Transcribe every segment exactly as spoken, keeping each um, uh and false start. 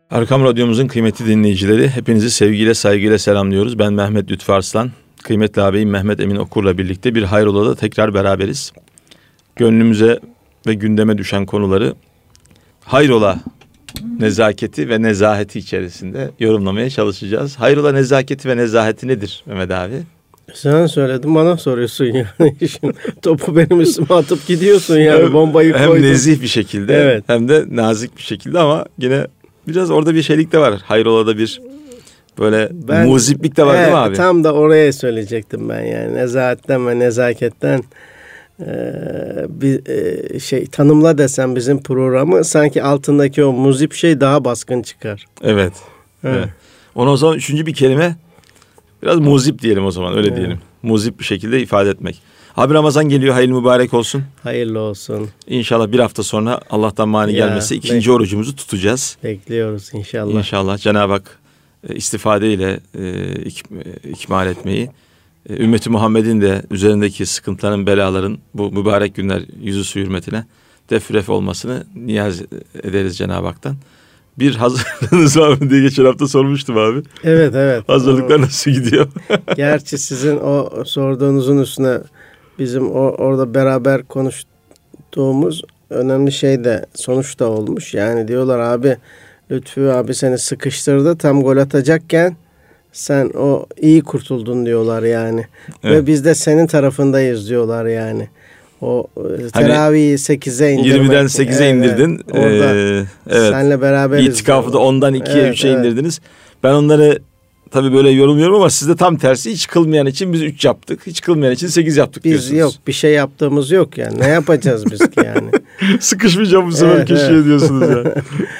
Erkam Radyomuzun kıymetli dinleyicileri, hepinizi sevgiyle saygıyla selamlıyoruz. Ben Mehmet Lütfü Arslan, kıymetli ağabeyim Mehmet Emin Okur'la birlikte bir Hayrola'da tekrar beraberiz. Gönlümüze ve gündeme düşen konuları hayrola nezaketi ve nezaheti içerisinde yorumlamaya çalışacağız. Hayrola nezaketi ve nezaheti nedir Mehmet abi? Sen söyledin, bana soruyorsun yani. Topu benim üstüme atıp gidiyorsun yani, hem, bombayı koydun. Hem nezih bir şekilde, evet, hem de nazik bir şekilde, ama yine biraz orada bir şeylik de var. Hayrola'da bir böyle ben, muziplik de var, evet, değil mi abi? Tam da oraya söyleyecektim ben yani. Nezahatten ve nezaketten e, bir e, şey tanımla desem bizim programı, sanki altındaki o muzip şey daha baskın çıkar. Evet. Evet. Evet. Ona o zaman üçüncü bir kelime, biraz muzip diyelim o zaman, öyle evet, diyelim. Muzip bir şekilde ifade etmek. Abi Ramazan geliyor, hayırlı mübarek olsun. Hayırlı olsun. İnşallah bir hafta sonra Allah'tan mani ya, gelmesi ikinci bek- orucumuzu tutacağız. Bekliyoruz inşallah. İnşallah Cenab-ı Hak e, istifadeyle e, ik, e, ikmal etmeyi, e, ümmeti Muhammed'in de üzerindeki sıkıntıların, belaların bu mübarek günler yüzüstü hürmetine defref olmasını niyaz ederiz Cenab-ı Hak'tan. Bir hazırlığınız var mı diye geçen hafta sormuştum abi. Evet evet. Hazırlıklar o, nasıl gidiyor? Gerçi sizin o sorduğunuzun üstüne bizim o, orada beraber konuştuğumuz önemli şey de sonuç da olmuş. Yani diyorlar abi, Lütfü abi seni sıkıştırdı, tam gol atacakken sen o iyi kurtuldun diyorlar yani. Evet. Ve biz de senin tarafındayız diyorlar yani. O teravihi hani sekize indirmek. yirmiden sekize evet, indirdin. Orada ee, evet. Senle beraberiz. İtikafı da ondan ikiye evet, üçe evet. indirdiniz. Ben onları tabii böyle yorumluyorum ama siz de tam tersi, hiç kılmayan için biz üç yaptık. Hiç kılmayan için sekiz yaptık biz diyorsunuz. Biz yok, bir şey yaptığımız yok yani. Ne yapacağız biz ki yani? Sıkışmayacağım bu sefer evet, köşeye evet. diyorsunuz ya.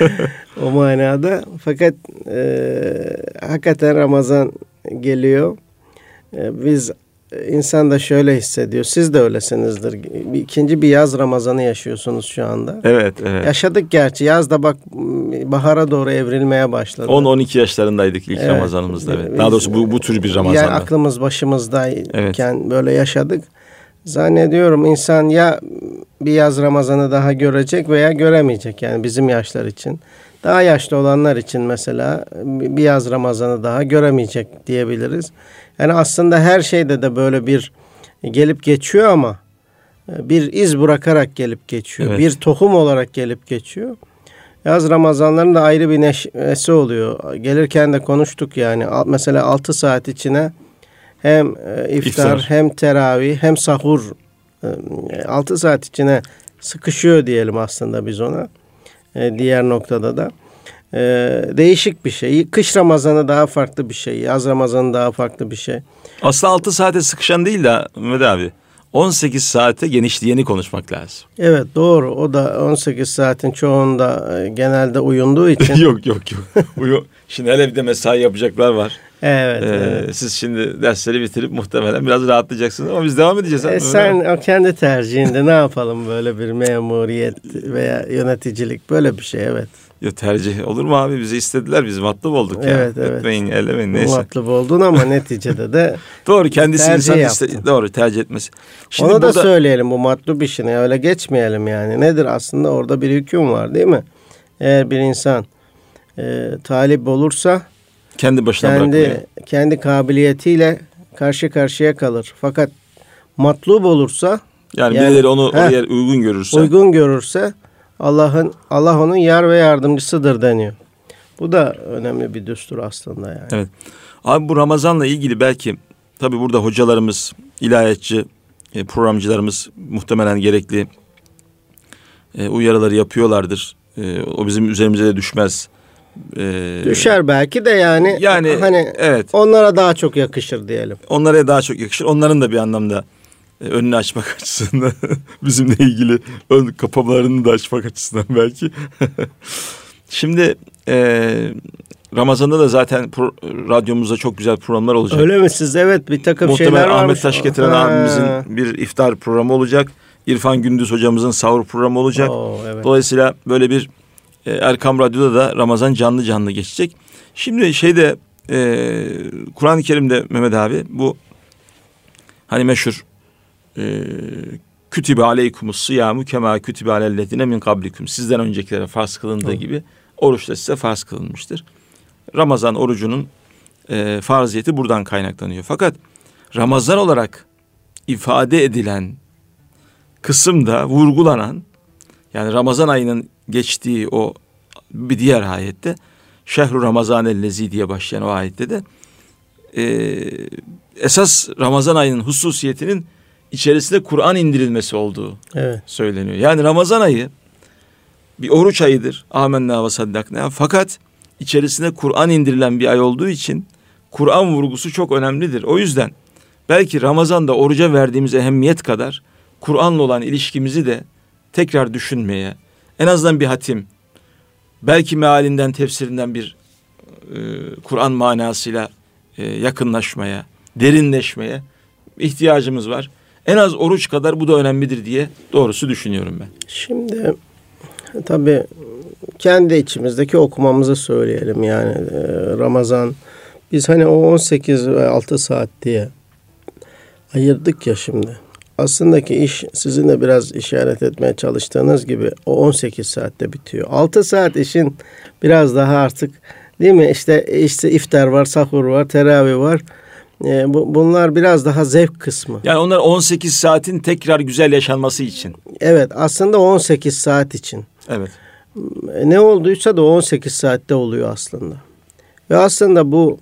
O manada. Fakat e, hakikaten Ramazan geliyor. E, biz İnsan da şöyle hissediyor. Siz de öylesinizdir. İkinci bir yaz Ramazan'ı yaşıyorsunuz şu anda. Evet, evet. Yaşadık gerçi. Yaz da bak bahara doğru evrilmeye başladı. on on iki yaşlarındaydık ilk evet. Ramazanımızda. Evet. Daha doğrusu bu, bu tür bir Ramazan'da. Yani aklımız başımızdayken evet. böyle yaşadık. Zannediyorum insan ya bir yaz Ramazan'ı daha görecek veya göremeyecek. Yani bizim yaşlar için. Daha yaşlı olanlar için mesela bir yaz Ramazan'ı daha göremeyecek diyebiliriz. Yani aslında her şeyde de böyle bir gelip geçiyor ama bir iz bırakarak gelip geçiyor. Evet. Bir tohum olarak gelip geçiyor. Yaz Ramazanların da ayrı bir neşesi oluyor. Gelirken de konuştuk yani. Mesela altı saat içine hem iftar, iftar. hem teravih hem sahur altı saat içine sıkışıyor diyelim aslında biz ona. Diğer noktada da. Ee, değişik bir şey. Kış Ramazanı daha farklı bir şey. Yaz Ramazanı daha farklı bir şey. Aslında altı saate sıkışan değil de Mehmet abi, on sekiz saate genişleyeni konuşmak lazım. Evet doğru. O da on sekiz saatin çoğunda genelde uyunduğu için. yok yok yok. Uyu. Şimdi hele bir de mesai yapacaklar var. Evet, ee, evet. Siz şimdi dersleri bitirip muhtemelen biraz rahatlayacaksınız ama biz devam edeceğiz. E sen o kendi tercihinde ne yapalım, böyle bir memuriyet veya yöneticilik, böyle bir şey evet. Ya tercih olur mu abi? Bizi istediler, biz matlub olduk ya. Evet, evet. Etmeyin, ellemeyin, neyse. Matlub oldun ama neticede de doğru, kendisi insan iste, doğru tercih etmesi. Şimdi onu burada da söyleyelim, bu matlub işini öyle geçmeyelim yani. Nedir aslında orada bir hüküm var değil mi? Eğer bir insan e, talip olursa kendi başına kendi, bırakmıyor. Kendi kabiliyetiyle karşı karşıya kalır. Fakat matlub olursa yani, yani birileri onu heh, oraya uygun görürse uygun görürse Allah'ın Allah onun yar ve yardımcısıdır deniyor. Bu da önemli bir düstur aslında yani. Evet. Abi bu Ramazan'la ilgili belki tabii burada hocalarımız, ilahiyatçı e, programcılarımız muhtemelen gerekli e, uyarıları yapıyorlardır. E, o bizim üzerimize de düşmez. E, Düşer belki de yani. Yani hani evet. Onlara daha çok yakışır diyelim. Onlara daha çok yakışır. Onların da bir anlamda önünü açmak açısından bizimle ilgili ön kapılarını da açmak açısından belki. Şimdi e, Ramazan'da da zaten pro, radyomuzda çok güzel programlar olacak. Öyle mi siz? Evet, bir takım muhtemelen şeyler varmış. Ahmet Taş getiren ha. abimizin bir iftar programı olacak. İrfan Gündüz hocamızın sahur programı olacak. Oo, evet. Dolayısıyla böyle bir e, Erkam Radyo'da da Ramazan canlı canlı geçecek. Şimdi şeyde e, Kur'an-ı Kerim'de Mehmet abi bu hani meşhur e, kütübe aleykumus siyamu kema kütübe alellezine min kablikum, sizden öncekilere farz kılındığı gibi oruç da size farz kılınmıştır. Ramazan orucunun e, farziyeti buradan kaynaklanıyor. Fakat Ramazan olarak ifade edilen kısımda vurgulanan, yani Ramazan ayının geçtiği o bir diğer ayette, Şehru Ramazanellezi diye başlayan o ayette de e, esas Ramazan ayının hususiyetinin içerisinde Kur'an indirilmesi olduğu evet. söyleniyor. Yani Ramazan ayı bir oruç ayıdır. Âmennâ ve saddaknâ. Fakat içerisinde Kur'an indirilen bir ay olduğu için Kur'an vurgusu çok önemlidir. O yüzden belki Ramazan'da oruca verdiğimiz ehemmiyet kadar Kur'an'la olan ilişkimizi de tekrar düşünmeye, en azından bir hatim, belki mealinden, tefsirinden bir e, Kur'an manasıyla e, yakınlaşmaya, derinleşmeye ihtiyacımız var. En az oruç kadar bu da önemlidir diye doğrusu düşünüyorum ben. Şimdi tabii kendi içimizdeki okumamızı söyleyelim. Yani e, Ramazan, biz hani o on sekiz ve altı saat diye ayırdık ya şimdi. Aslında ki iş, sizin de biraz işaret etmeye çalıştığınız gibi o on sekiz saatte bitiyor. altı saat işin biraz daha artık, değil mi? İşte işte iftar var, sahur var, teravih var. E, bu, bunlar biraz daha zevk kısmı. Yani onlar on sekiz saatin tekrar güzel yaşanması için. Evet, aslında on sekiz saat için. Evet. E, ne olduysa da on sekiz saatte oluyor aslında. Ve aslında bu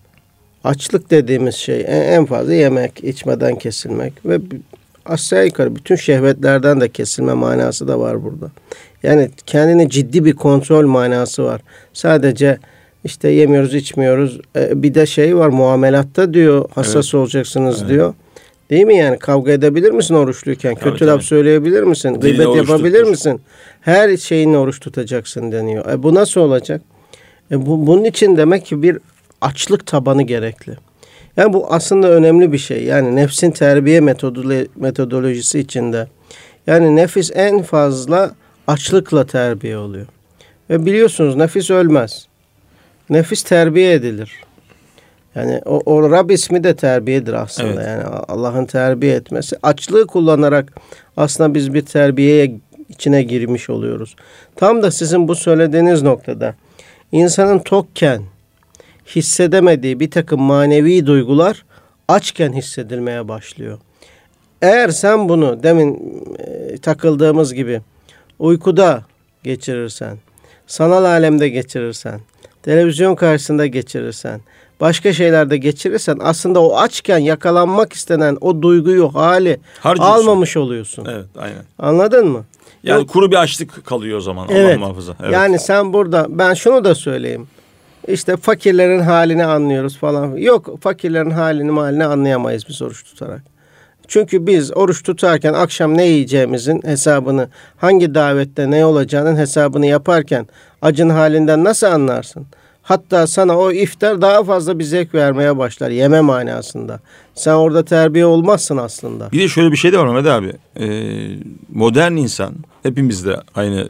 açlık dediğimiz şey en fazla yemek, içmeden kesilmek ve aşağı yukarı bütün şehvetlerden de kesilme manası da var burada. Yani kendine ciddi bir kontrol manası var. Sadece işte yemiyoruz, içmiyoruz. Ee, bir de şey var, muamelatta diyor, hassas evet. olacaksınız evet. diyor. Değil mi yani? Kavga edebilir misin oruçluyken? Tabii, Kötü tabii. laf söyleyebilir misin? Gıybet yapabilir tuttur. misin? Her şeyinle oruç tutacaksın deniyor. E bu nasıl olacak? E bu, bunun için demek ki bir açlık tabanı gerekli. Yani bu aslında önemli bir şey. Yani nefsin terbiye metodolo- metodolojisi içinde. Yani nefis en fazla açlıkla terbiye oluyor. Ve biliyorsunuz nefis ölmez. Nefis terbiye edilir. Yani o, o Rab ismi de terbiyedir aslında. Evet. Yani Allah'ın terbiye etmesi. Açlığı kullanarak aslında biz bir terbiyeye içine girmiş oluyoruz. Tam da sizin bu söylediğiniz noktada insanın tokken hissedemediği bir takım manevi duygular açken hissedilmeye başlıyor. Eğer sen bunu demin e, takıldığımız gibi uykuda geçirirsen, sanal alemde geçirirsen, televizyon karşısında geçirirsen, başka şeylerde geçirirsen aslında o açken yakalanmak istenen o duyguyu, hali harcıyorsun. Almamış oluyorsun. Evet, aynen. Anladın mı? Yani Yok. Kuru bir açlık kalıyor o zaman. Evet. Allah muhafaza. Evet. Yani sen burada, ben şunu da söyleyeyim. İşte fakirlerin halini anlıyoruz falan. Yok, fakirlerin halini malini anlayamayız biz oruç tutarak. Çünkü biz oruç tutarken akşam ne yiyeceğimizin hesabını, hangi davette ne olacağının hesabını yaparken acın halinden nasıl anlarsın? Hatta sana o iftar daha fazla bir zevk vermeye başlar yeme manasında. Sen orada terbiye olmazsın aslında. Bir de şöyle bir şey de var Mehmet abi. Ee, modern insan, hepimiz de aynı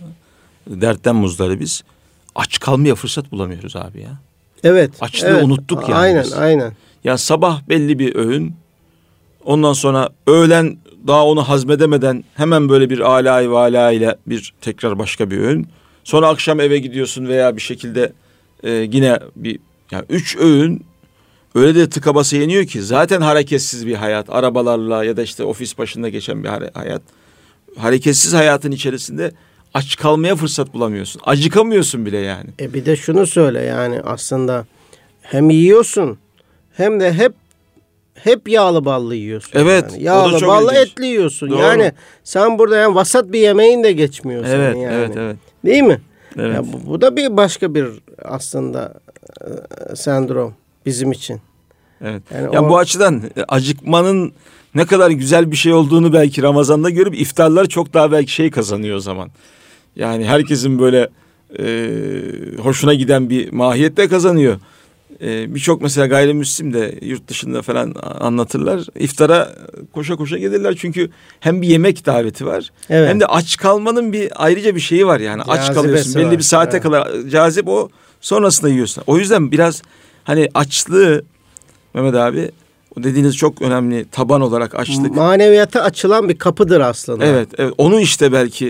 dertten muzdaribiz. Aç kalmaya fırsat bulamıyoruz abi ya. Evet. Açlığı evet. unuttuk yani. Aynen, biz. aynen. Ya sabah belli bir öğün. Ondan sonra öğlen daha onu hazmedemeden hemen böyle bir alâ-i vâlâ ile bir tekrar başka bir öğün. Sonra akşam eve gidiyorsun veya bir şekilde e, yine bir yani üç öğün öyle de tıka basa yeniyor ki zaten hareketsiz bir hayat. Arabalarla ya da işte ofis başında geçen bir hayat. Hareketsiz hayatın içerisinde aç kalmaya fırsat bulamıyorsun. Acıkamıyorsun bile yani. E bir de şunu söyle yani aslında hem yiyorsun hem de hep hep yağlı ballı yiyorsun. Evet. Yani. Yağlı ballı ilginç. Etli yiyorsun. Doğru. Yani sen burada yani vasat bir yemeğin de geçmiyorsun. Evet, yani. evet, evet. Değil mi? Evet. Ya bu, bu da bir başka bir aslında e, sendrom bizim için. Evet. Yani ya o... bu açıdan acıkmanın ne kadar güzel bir şey olduğunu belki Ramazan'da görüp iftarlar çok daha belki şey kazanıyor o zaman. Yani herkesin böyle e, hoşuna giden bir mahiyette kazanıyor. E, Birçok mesela gayrimüslim de yurt dışında falan anlatırlar. İftara koşa koşa gelirler çünkü hem bir yemek daveti var. Evet. Hem de aç kalmanın bir ayrıca bir şeyi var yani. Cazibesi aç kalıyorsun belli var. Bir saate evet. kadar cazip o, sonrasında yiyorsun. O yüzden biraz hani açlığı Mehmet abi, o dediğiniz çok önemli taban olarak açlık. Maneviyata açılan bir kapıdır aslında. Evet, evet. Onu işte belki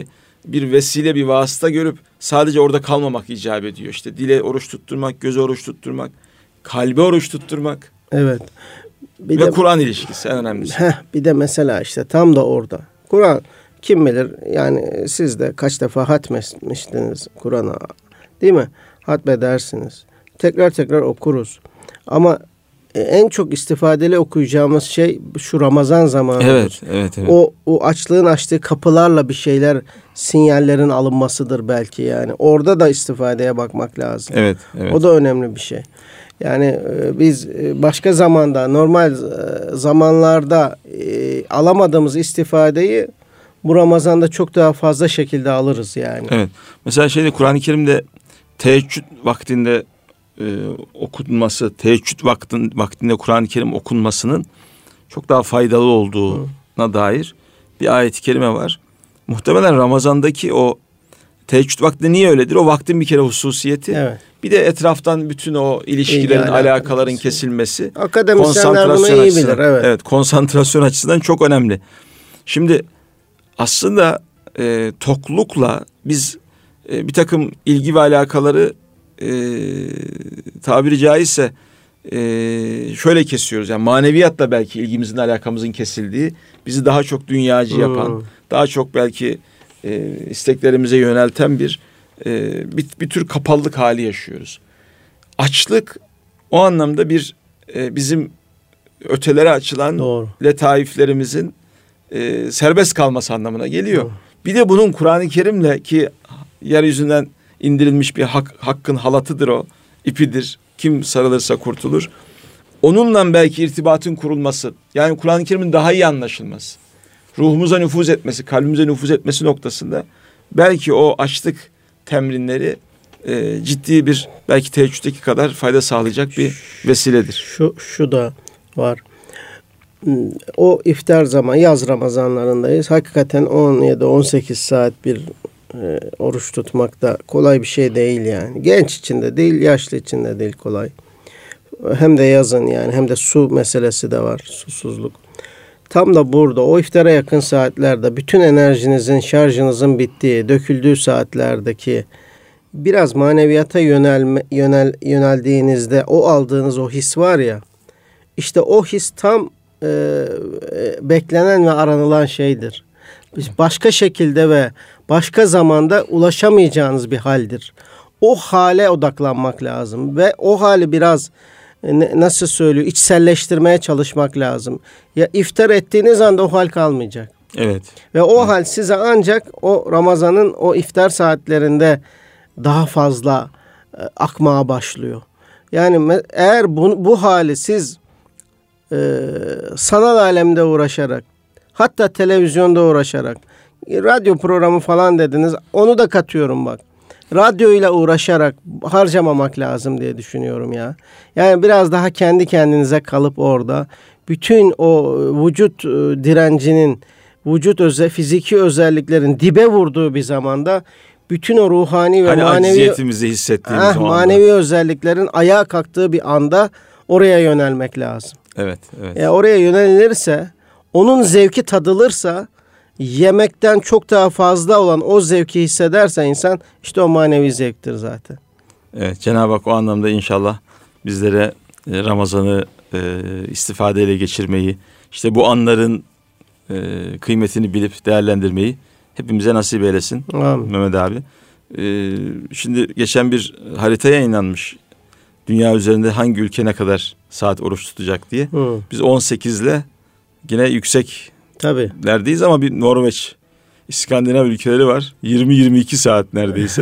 bir vesile, bir vasıta görüp sadece orada kalmamak icap ediyor. İşte dile oruç tutturmak, göze oruç tutturmak, kalbe oruç tutturmak. Evet. Bir ve Kur'an ilişkisi en önemlisi. Heh, bir de mesela işte tam da orada. Kur'an kim bilir yani siz de kaç defa hatmetmiştiniz Kur'an'a, değil mi? Hatmedersiniz. Tekrar tekrar okuruz. Ama en çok istifadeli okuyacağımız şey şu Ramazan zamanıdır. Evet, evet, evet. O, o açlığın açtığı kapılarla bir şeyler, sinyallerin alınmasıdır belki yani. Orada da istifadeye bakmak lazım. Evet, evet. O da önemli bir şey. Yani biz başka zamanda, normal zamanlarda alamadığımız istifadeyi bu Ramazan'da çok daha fazla şekilde alırız yani. Evet. Mesela şeyde Kur'an-ı Kerim'de teheccüd vaktinde e, okunması, teheccüd vaktin, vaktinde Kur'an-ı Kerim okunmasının çok daha faydalı olduğuna Hı. dair bir ayet-i kerime var. Muhtemelen Ramazan'daki o teheccüd vakti niye öyledir? O vaktin bir kere hususiyeti. Evet. Bir de etraftan bütün o ilişkilerin, İlgi alakaların kesilmesi. Akademisyenler bunu iyi bilir. Evet. Evet, konsantrasyon açısından çok önemli. Şimdi aslında e, toklukla biz e, bir takım ilgi ve alakaları e, tabiri caizse e, şöyle kesiyoruz. Yani maneviyatla belki ilgimizin, alakamızın kesildiği, bizi daha çok dünyacı yapan, hmm. daha çok belki e, isteklerimize yönelten bir, e, bir bir tür kapalılık hali yaşıyoruz. Açlık o anlamda bir e, bizim ötelere açılan Doğru. letaiflerimizin e, serbest kalması anlamına geliyor. Doğru. Bir de bunun Kur'an-ı Kerim'le, ki yeryüzünden indirilmiş bir hak, hakkın halatıdır o, ipidir. Kim sarılırsa kurtulur. Onunla belki irtibatın kurulması, yani Kur'an-ı Kerim'in daha iyi anlaşılması, ruhumuza nüfuz etmesi, kalbimize nüfuz etmesi noktasında belki o açlık temrinleri e, ciddi bir, belki teheccüddeki kadar fayda sağlayacak bir vesiledir. Şu, şu da var. O iftar zaman, yaz Ramazanlarındayız. Hakikaten on yedi on sekiz saat bir e, oruç tutmak da kolay bir şey değil yani. Genç için de değil, yaşlı için de değil kolay. Hem de yazın yani, hem de su meselesi de var, susuzluk. Tam da burada o iftara yakın saatlerde bütün enerjinizin, şarjınızın bittiği, döküldüğü saatlerdeki biraz maneviyata yönelme, yönel, yöneldiğinizde o aldığınız o his var ya, işte o his tam e, beklenen ve aranılan şeydir. Başka şekilde ve başka zamanda ulaşamayacağınız bir haldir. O hale odaklanmak lazım ve o hali biraz nasıl söylüyor, içselleştirmeye çalışmak lazım. Ya iftar ettiğiniz anda o hal kalmayacak. Evet. Ve o evet. hal size ancak o Ramazan'ın o iftar saatlerinde daha fazla e, akmaya başlıyor. Yani eğer bu, bu hali siz e, sanal alemde uğraşarak, hatta televizyonda uğraşarak, radyo programı falan dediniz, onu da katıyorum bak. Radyoyla uğraşarak harcamamak lazım diye düşünüyorum ya. Yani biraz daha kendi kendinize kalıp orada bütün o vücut direncinin, vücut öze, fiziki özelliklerin dibe vurduğu bir zamanda bütün o ruhani ve hani manevi acziyetimizi hissettiğimiz ah, manevi özelliklerin ayağa kalktığı bir anda oraya yönelmek lazım. Evet, evet. E, oraya yönelirse, onun zevki tadılırsa, yemekten çok daha fazla olan o zevki hissederse insan, işte o manevi zevktir zaten. Evet, Cenab-ı Hak o anlamda inşallah bizlere Ramazan'ı e, istifadeyle geçirmeyi, işte bu anların e, kıymetini bilip değerlendirmeyi hepimize nasip eylesin. Amin. Mehmet abi. E, şimdi geçen bir harita yayınlanmış. Dünya üzerinde hangi ülke ne kadar saat oruç tutacak diye. Hı. Biz on sekizle yine yüksek Tabii. neredeyiz ama bir Norveç, İskandinav ülkeleri var. yirmi yirmi iki saat neredeyse.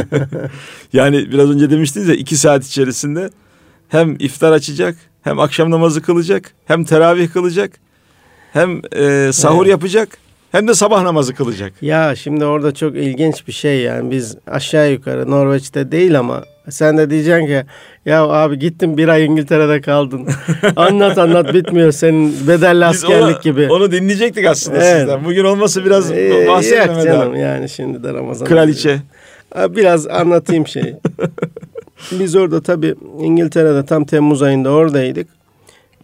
Yani biraz önce demiştiniz ya, iki saat içerisinde hem iftar açacak, hem akşam namazı kılacak, hem teravih kılacak, hem e, sahur evet. yapacak, hem de sabah namazı kılacak. Ya şimdi orada çok ilginç bir şey yani, biz aşağı yukarı Norveç'te değil ama sen de diyeceksin ki ya abi gittin bir ay İngiltere'de kaldın. Anlat anlat bitmiyor senin bedelli askerlik ona, gibi. Onu dinleyecektik aslında evet. sizden. Bugün olması biraz ee, bahsetmem canım abi. Yani şimdi de Ramazan. Kraliçe. Biraz anlatayım şeyi. Biz orada tabii İngiltere'de tam Temmuz ayında oradaydık.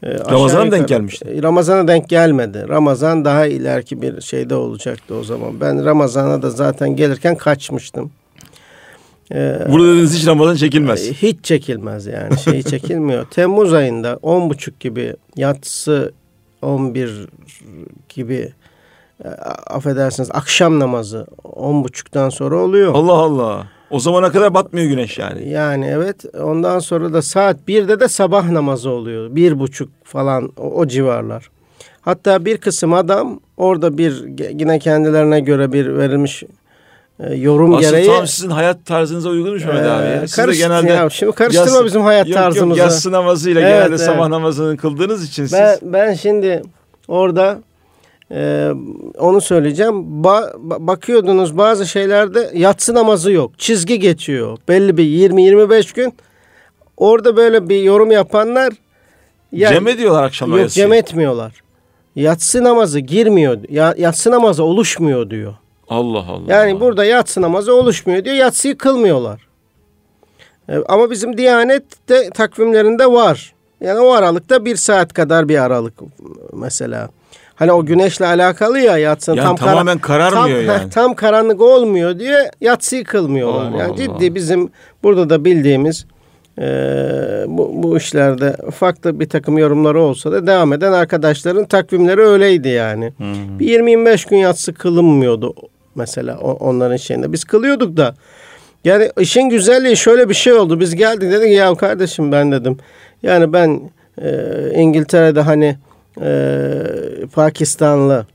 Ramazan'a mı denk gelmişti? Ramazan'a denk gelmedi. Ramazan daha ileriki bir şeyde olacaktı o zaman. Ben Ramazan'a da zaten gelirken kaçmıştım. Ee, Burada dediniz hiç Ramazan çekilmez. Hiç çekilmez yani. Şey çekilmiyor. Temmuz ayında on buçuk gibi, yatsı on bir gibi, affedersiniz, akşam namazı on buçuktan sonra oluyor. Allah Allah. O zamana kadar batmıyor güneş yani. Yani evet. Ondan sonra da saat birde de sabah namazı oluyor. Bir buçuk falan o, o civarlar. Hatta bir kısım adam orada bir yine kendilerine göre bir verilmiş e, yorum aslında gereği. Aslında tam sizin hayat tarzınıza uygunmuş Mehmet ee, abi. Ya. Siz de genelde ya, şimdi karıştırma yas, bizim hayat yok, tarzımızı. Yok yatsı namazıyla evet, genelde evet. sabah namazını kıldığınız için ben, siz. Ben şimdi orada Ee, onu söyleyeceğim. Ba- bakıyordunuz bazı şeylerde yatsı namazı yok. Çizgi geçiyor. Belli bir yirmi yirmi beş gün. Orada böyle bir yorum yapanlar yani, cem ediyorlar akşamlar. Yok cem etmiyorlar. Yatsı namazı girmiyor. Ya, yatsı namazı oluşmuyor diyor. Allah Allah. Yani burada yatsı namazı oluşmuyor diyor. Yatsıyı kılmıyorlar. Ee, ama bizim Diyanet de takvimlerinde var. Yani o aralıkta bir saat kadar bir aralık mesela. Hani o güneşle alakalı ya yatsın yani tam tamamen kara, kararmıyor tam, yani. Tam karanlık olmuyor diye yatsıyı kılmıyorlar. Allah yani Allah. Ciddi bizim burada da bildiğimiz e, bu, bu işlerde farklı bir takım yorumları olsa da devam eden arkadaşların takvimleri öyleydi yani. Hmm. Bir yirmi yirmi beş gün yatsı kılınmıyordu mesela onların şeyinde. Biz kılıyorduk da yani işin güzelliği şöyle bir şey oldu. Biz geldik dedik ya kardeşim ben dedim. Yani ben e, İngiltere'de hani Ee, Pakistanlı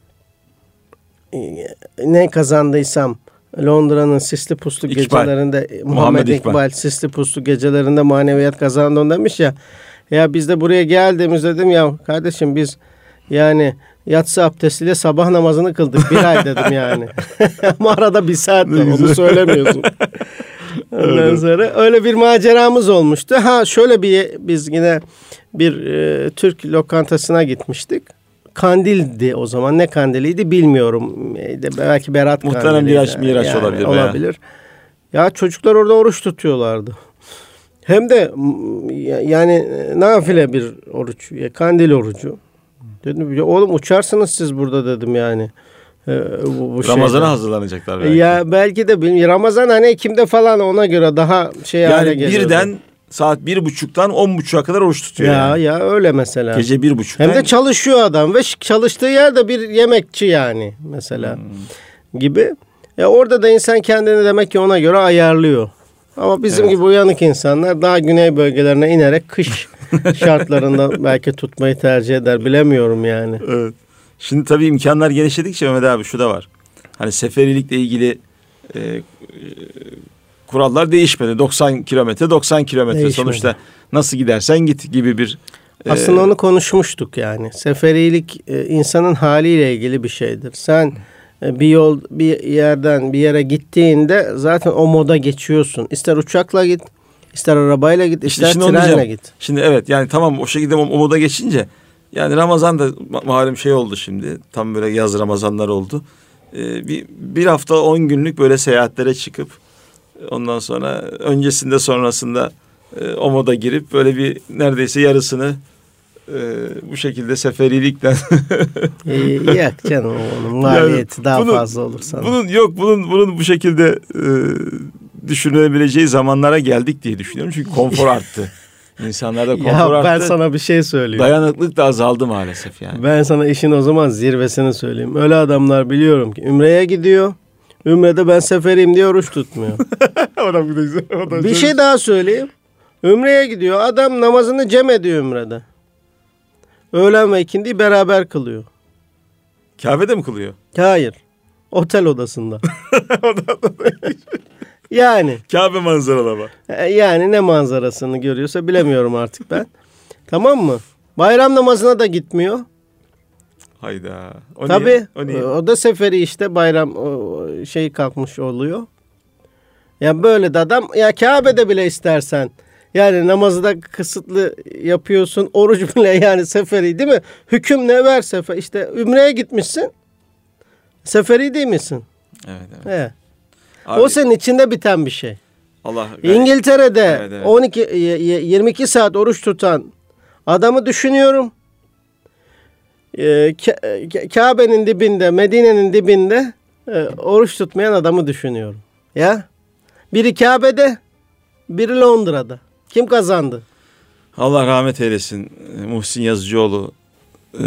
e, ne kazandıysam Londra'nın sisli puslu İkbal. gecelerinde Muhammed, Muhammed İkbal. İkbal sisli puslu gecelerinde maneviyat kazandım demiş ya. Ya biz de buraya geldiğimizde dedim ya kardeşim biz yani yatsı abdestiyle sabah namazını kıldık bir ay dedim yani. Ama arada bir saat var onu söylemiyorsun. Ondan sonra öyle bir maceramız olmuştu. Ha şöyle bir biz yine bir e, Türk lokantasına gitmiştik. Kandildi o zaman. Ne kandiliydi bilmiyorum. E, belki Berat kandili. Muhtemelen Miraç, Miraç yani, olabilir. Olabilir. Ya. ya çocuklar orada oruç tutuyorlardı. Hem de yani nafile bir oruç. Kandil orucu. Dedim oğlum uçarsınız siz burada dedim yani. Bu, bu Ramazan'a hazırlanacaklar belki. Ya belki de bilmiyorum. Ramazan hani Ekim'de falan ona göre daha şey yani hale geliyor. Yani birden saat bir buçuktan on buçuğa kadar oruç tutuyor. Ya yani. ya öyle mesela. Gece bir buçuktan. Hem de çalışıyor adam ve çalıştığı yerde bir yemekçi yani mesela hmm. gibi. E orada da insan kendini demek ki ona göre ayarlıyor. Ama bizim evet. gibi uyanık insanlar daha güney bölgelerine inerek kış şartlarında belki tutmayı tercih eder. Bilemiyorum yani. Evet. Şimdi tabii imkanlar genişledikçe Mehmet abi şu da var. Hani seferilikle ilgili e, e, kurallar değişmedi. doksan kilometre doksan kilometre sonuçta nasıl gidersen git gibi bir. E... Aslında onu konuşmuştuk yani. Seferilik e, insanın haliyle ilgili bir şeydir. Sen e, bir yol bir yerden bir yere gittiğinde zaten o moda geçiyorsun. İster uçakla git, ister arabayla git, ister işte trenle git. Şimdi evet yani tamam o şekilde o, o moda geçince. Yani Ramazan da malum şey oldu şimdi. Tam böyle yaz Ramazanlar oldu. Ee, bir, bir hafta on günlük böyle seyahatlere çıkıp ondan sonra öncesinde sonrasında e, o moda girip böyle bir neredeyse yarısını e, bu şekilde seferilikten. ee, yok canım onun maliyeti yani daha bunun, fazla olur sana. Bunun yok bunun bunun bu şekilde e, düşünülebileceği zamanlara geldik diye düşünüyorum. Çünkü konfor arttı. İnsanlarda konfor ya arttı. Ben sana bir şey söyleyeyim. Dayanıklık da azaldı maalesef yani. Ben sana işin o zaman zirvesini söyleyeyim. Öyle adamlar biliyorum ki Ümre'ye gidiyor. Ümre'de ben seferiyim diye oruç tutmuyor. o da güzel. O da bir şey daha söyleyeyim. Ümre'ye gidiyor. Adam namazını cem ediyor Ümre'de. Öğlen ve ikindiyi beraber kılıyor. Kabe'de mi kılıyor? Hayır. Otel odasında. Yani. Kabe manzaralı ama. Yani ne manzarasını görüyorsa bilemiyorum artık ben. Tamam mı? Bayram namazına da gitmiyor. Hayda. O Tabii. Niye? O, o da seferi işte bayram o, şey kalkmış oluyor. Ya böyle de adam ya Kabe'de bile istersen yani namazı da kısıtlı yapıyorsun. Oruç bile yani seferi değil mi? Hüküm ne ver sefer? İşte Ümre'ye gitmişsin. Seferi değil misin? Evet evet. Evet. Abi, o senin içinde biten bir şey. Allah. İngiltere'de evet, evet. on iki yirmi iki saat oruç tutan adamı düşünüyorum. e, Kabe'nin dibinde, Medine'nin dibinde e, oruç tutmayan adamı düşünüyorum. Ya biri Kabe'de, biri Londra'da. Kim kazandı? Allah rahmet eylesin. Muhsin Yazıcıoğlu e,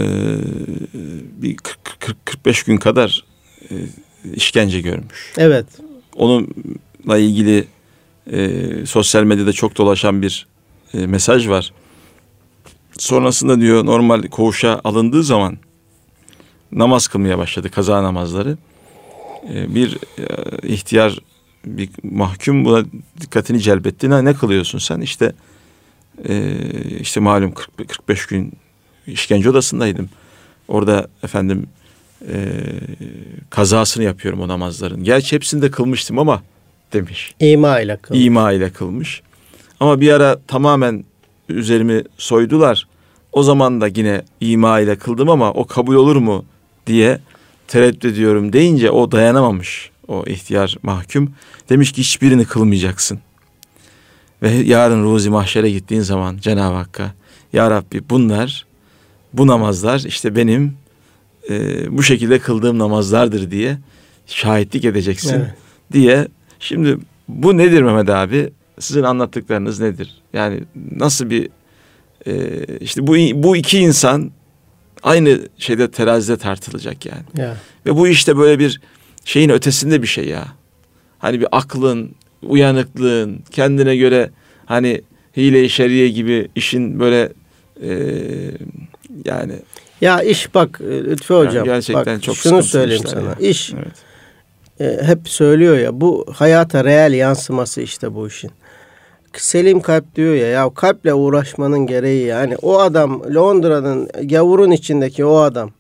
bir kırk kırk beş gün kadar e, işkence görmüş. Evet. Onunla ilgili e, sosyal medyada çok dolaşan bir e, mesaj var. Sonrasında diyor normal koğuşa alındığı zaman namaz kılmaya başladı, kaza namazları. E, bir e, ihtiyar bir mahkum buna dikkatini celbetti. Ne, ne kılıyorsun sen? İşte e, işte malum kırk kırk beş gün işkence odasındaydım. Orada efendim e, kazasını yapıyorum o namazların. Gerçi hepsini de kılmıştım ama demiş. İma ile kılmış. İma ile kılmış. Ama bir ara tamamen üzerimi soydular. O zaman da yine ima ile kıldım ama o kabul olur mu diye tereddüt ediyorum deyince o dayanamamış. O ihtiyar mahkum demiş ki hiçbirini kılmayacaksın. Ve yarın ruzi mahşere gittiğin zaman Cenab-ı Hakk'a ya Rabbi bunlar bu namazlar işte benim e, bu şekilde kıldığım namazlardır diye şahitlik edeceksin evet. diye. Şimdi bu nedir Mehmet abi? Sizin anlattıklarınız nedir? Yani nasıl bir e, işte bu bu iki insan aynı şeyde terazide tartılacak yani. Ya. Ve bu işte böyle bir şeyin ötesinde bir şey ya. Hani bir aklın, uyanıklığın, kendine göre hani hile-i şeriye gibi işin böyle e, yani. Ya iş bak Lütfü Hocam. Yani gerçekten bak, çok şunu söyleyeyim sana. Ya. İş evet. e, hep söylüyor ya bu hayata reel yansıması işte bu işin. Selim kalp diyor ya ya kalple uğraşmanın gereği yani o adam Londra'nın gavurun içindeki o adam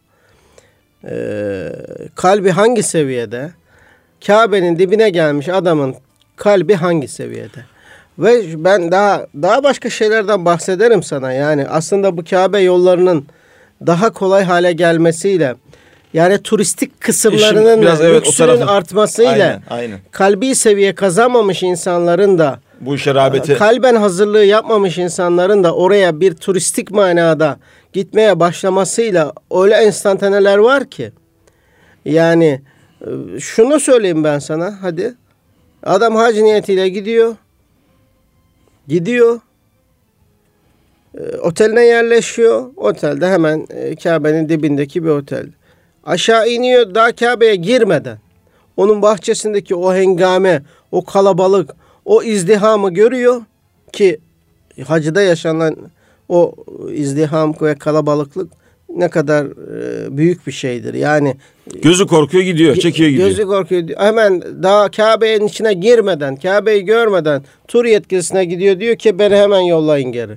e, kalbi hangi seviyede? Kabe'nin dibine gelmiş adamın kalbi hangi seviyede? Ve ben daha daha başka şeylerden bahsederim sana. Yani aslında bu Kabe yollarının daha kolay hale gelmesiyle yani turistik kısımlarının biraz, evet, lüksünün artmasıyla aynen, aynen. kalbi seviye kazanmamış insanların da bu işe rağbeti kalben hazırlığı yapmamış insanların da oraya bir turistik manada gitmeye başlamasıyla öyle enstantaneler var ki yani şunu söyleyeyim ben sana hadi. Adam hac niyetiyle gidiyor. Gidiyor. E, oteline yerleşiyor. Otelde hemen e, Kabe'nin dibindeki bir otel. Aşağı iniyor daha Kabe'ye girmeden. Onun bahçesindeki o hengame, o kalabalık, o izdihamı görüyor ki hacıda yaşanan o izdiham ve kalabalıklık ne kadar e, büyük bir şeydir. Yani gözü korkuyor gidiyor, çekiyor gidiyor. Gözü korkuyor. Hemen daha Kabe'nin içine girmeden, Kabe'yi görmeden tur yetkilisine gidiyor. Diyor ki beni hemen yollayın geri.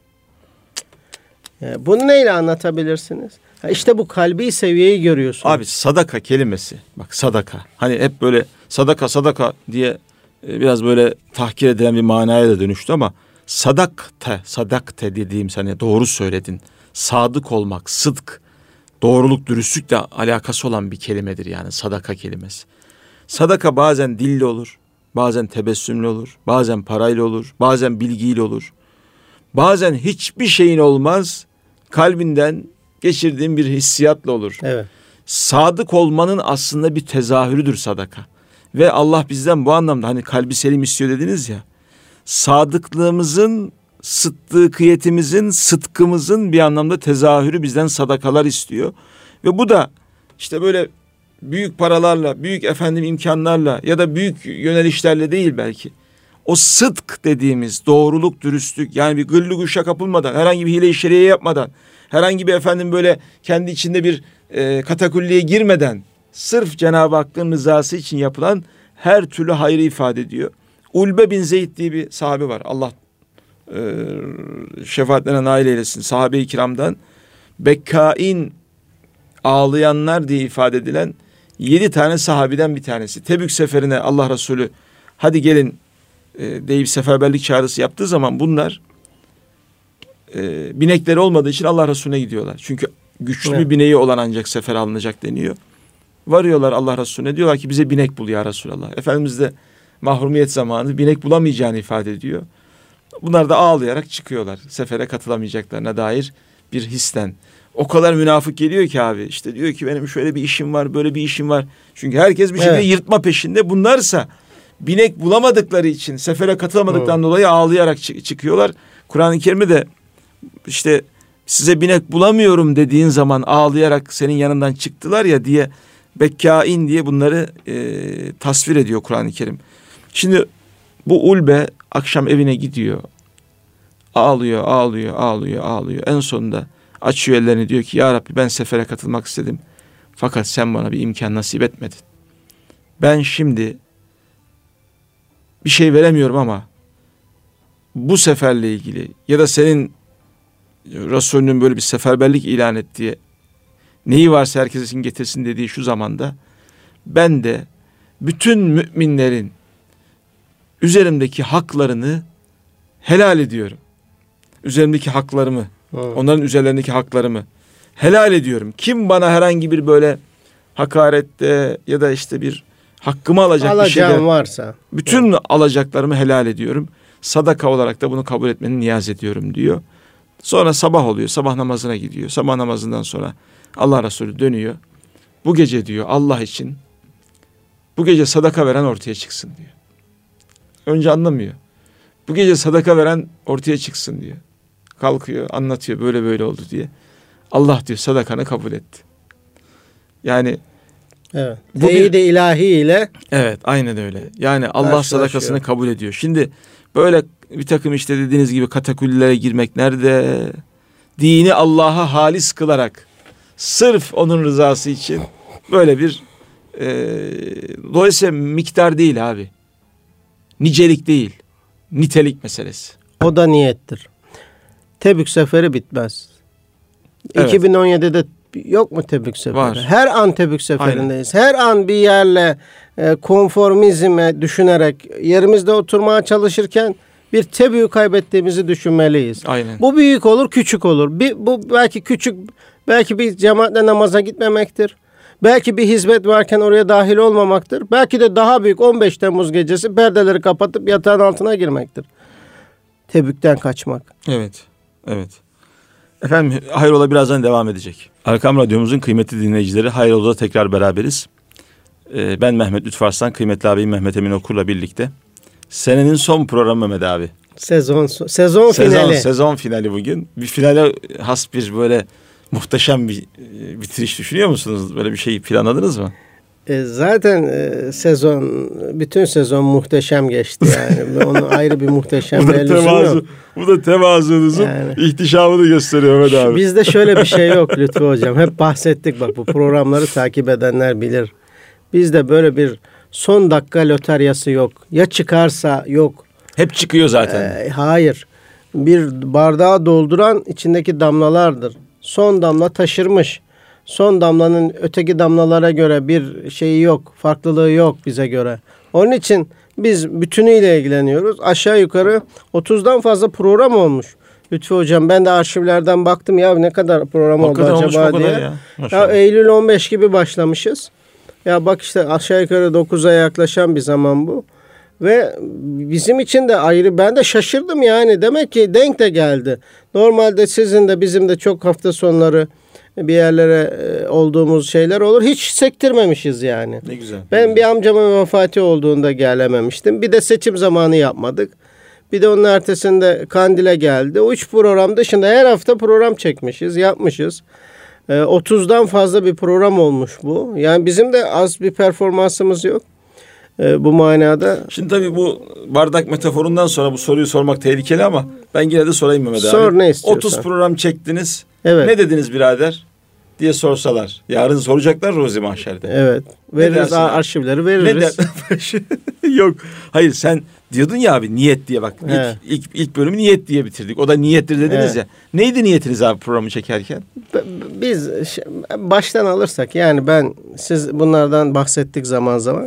Yani bunu neyle anlatabilirsiniz? Ha işte bu kalbi seviyeyi görüyorsun. Abi sadaka kelimesi. Bak sadaka. Hani hep böyle sadaka sadaka diye biraz böyle tahkir edilen bir manaya da dönüştü ama sadakte, sadakte dediğim hani doğru söyledin. Sadık olmak, sıdk, doğruluk, dürüstlükle alakası olan bir kelimedir yani sadaka kelimesi. Sadaka bazen dille olur, bazen tebessümle olur, bazen parayla olur, bazen bilgiyle olur. Bazen hiçbir şeyin olmaz, kalbinden geçirdiğin bir hissiyatla olur. Evet. Sadık olmanın aslında bir tezahürüdür sadaka. Ve Allah bizden bu anlamda hani kalbi selim istiyor dediniz ya, sadıklığımızın, sıddıkiyetimizin, sıdkımızın bir anlamda tezahürü bizden sadakalar istiyor. Ve bu da işte böyle büyük paralarla, büyük efendim imkanlarla ya da büyük yönelişlerle değil belki. O sıdk dediğimiz doğruluk, dürüstlük yani bir gırlı guşa kapılmadan, herhangi bir hile-i şeriye yapmadan, herhangi bir efendim böyle kendi içinde bir e, katakulliye girmeden sırf Cenab-ı Hakk'ın rızası için yapılan her türlü hayrı ifade ediyor. Ulbe bin Zeyd diye bir sahabe var. Allah e, şefaatlerine nail eylesin. Sahabe-i kiramdan Bekkain ağlayanlar diye ifade edilen yedi tane sahabeden bir tanesi. Tebük seferine Allah Resulü hadi gelin e, deyip seferberlik çağrısı yaptığı zaman bunlar e, binekleri olmadığı için Allah Resulüne gidiyorlar. Çünkü güçlü evet. bir bineği olan ancak sefer alınacak deniyor. Varıyorlar Allah Resulüne diyorlar ki bize binek bul ya Resulallah. Efendimiz de mahrumiyet zamanı binek bulamayacağını ifade ediyor. Bunlar da ağlayarak çıkıyorlar. Sefere katılamayacaklarına dair bir histen. O kadar münafık geliyor ki abi. İşte diyor ki benim şöyle bir işim var, böyle bir işim var. Çünkü herkes bir şekilde evet. yırtma peşinde. Bunlarsa binek bulamadıkları için, sefere katılamadıktan evet. dolayı ağlayarak çıkıyorlar. Kur'an-ı Kerim'de de işte size binek bulamıyorum dediğin zaman ağlayarak senin yanından çıktılar ya diye, bekkain diye bunları e, tasvir ediyor Kur'an-ı Kerim. Şimdi bu ulbe akşam evine gidiyor. Ağlıyor, ağlıyor, ağlıyor, ağlıyor. En sonunda açıyor ellerini, diyor ki ya Rabbi ben sefere katılmak istedim. Fakat sen bana bir imkan nasip etmedin. Ben şimdi bir şey veremiyorum ama bu seferle ilgili ya da senin Resulünün böyle bir seferberlik ilan ettiği, neyi varsa herkesin getirsin dediği şu zamanda ben de bütün müminlerin üzerimdeki haklarını helal ediyorum. Üzerimdeki haklarımı, evet. onların üzerlerindeki haklarımı helal ediyorum. Kim bana herhangi bir böyle hakarette ya da işte bir hakkımı alacak Alacağım bir şeyler varsa, bütün evet. alacaklarımı helal ediyorum. Sadaka olarak da bunu kabul etmeni niyaz ediyorum diyor. Sonra sabah oluyor. Sabah namazına gidiyor. Sabah namazından sonra Allah Resulü dönüyor. Bu gece diyor Allah için bu gece sadaka veren ortaya çıksın diyor. Önce anlamıyor. Bu gece sadaka veren ortaya çıksın diyor. Kalkıyor, anlatıyor böyle böyle oldu diye. Allah diyor sadakanı kabul etti. Yani evet. Teyid-i ilahi ile evet, aynen öyle. Yani Allah sadakasını kabul ediyor. Şimdi böyle bir takım işte dediğiniz gibi katakullilere girmek nerede? Dini Allah'a halis kılarak sırf onun rızası için böyle bir e, dolayısıyla miktar değil abi. Nicelik değil. Nitelik meselesi. O da niyettir. Tebük seferi bitmez. Evet. iki bin on yedide yok mu Tebük seferi? Var. Her an Tebük seferindeyiz. Aynen. Her an bir yerle e, konformizme düşünerek yerimizde oturmaya çalışırken bir Tebük'ü kaybettiğimizi düşünmeliyiz. Aynen. Bu büyük olur, küçük olur. Bir, bu belki küçük, belki bir cemaatle namaza gitmemektir. Belki bir hizmet varken oraya dahil olmamaktır. Belki de daha büyük on beş Temmuz gecesi perdeleri kapatıp yatağın altına girmektir. Tebük'ten kaçmak. Evet, evet. Efendim Hayrola birazdan devam edecek. Erkam Radyomuzun kıymetli dinleyicileri, Hayrola'da tekrar beraberiz. Ee, ben Mehmet Lütfü Arslan, kıymetli abim Mehmet Emin Okur'la birlikte. Senenin son programı Mehmet abi. Sezon sezon finali. Sezon, sezon finali bugün. Bir finale has bir böyle muhteşem bir e, bitiriş düşünüyor musunuz? Böyle bir şey planladınız mı? E, zaten e, sezon, bütün sezon muhteşem geçti yani. Onun ayrı bir muhteşem lüzum yok. Bu da tevazunuzun yani ihtişamını gösteriyor Mehmet abi. Bizde şöyle bir şey yok Lütfü Hocam. Hep bahsettik, bak bu programları takip edenler bilir. Bizde böyle bir son dakika lotaryası yok. Ya çıkarsa yok. Hep çıkıyor zaten. E, hayır. Bir bardağı dolduran içindeki damlalardır. Son damla taşırmış. Son damlanın öteki damlalara göre bir şeyi yok. Farklılığı yok bize göre. Onun için biz bütünüyle ilgileniyoruz. Aşağı yukarı otuzdan fazla program olmuş. Lütfü Hocam ben de arşivlerden baktım ya ne kadar program hakikaten oldu acaba diye. Ya. Ya Eylül on beş gibi başlamışız. Ya bak işte aşağı yukarı dokuza yaklaşan bir zaman bu. Ve bizim için de ayrı, ben de şaşırdım yani. Demek ki denk de geldi. Normalde sizin de bizim de çok hafta sonları bir yerlere olduğumuz şeyler olur. Hiç sektirmemişiz yani. Ne güzel. Ben ne bir amcamın vefatı olduğunda gelememiştim. Bir de seçim zamanı yapmadık. Bir de onun ertesinde Kandil'e geldi. O üç program dışında her hafta program çekmişiz, yapmışız. E, otuzdan fazla bir program olmuş bu. Yani bizim de az bir performansımız yok. E, bu manada. Şimdi tabii bu bardak metaforundan sonra bu soruyu sormak tehlikeli ama ben yine de sorayım Mehmet abi. Sor ne istiyorsan. otuz program çektiniz. Evet. Ne dediniz birader diye sorsalar. Yarın soracaklar Rozi Mahşer'de. Evet. Veririz, arşivleri veririz. Ne Yok. Hayır sen diyordun ya abi niyet diye bak. Evet. İlk, ilk, ilk bölümü niyet diye bitirdik. O da niyettir dediniz evet. ya. Neydi niyetiniz abi programı çekerken? Biz baştan alırsak yani ben siz bunlardan bahsettik zaman zaman.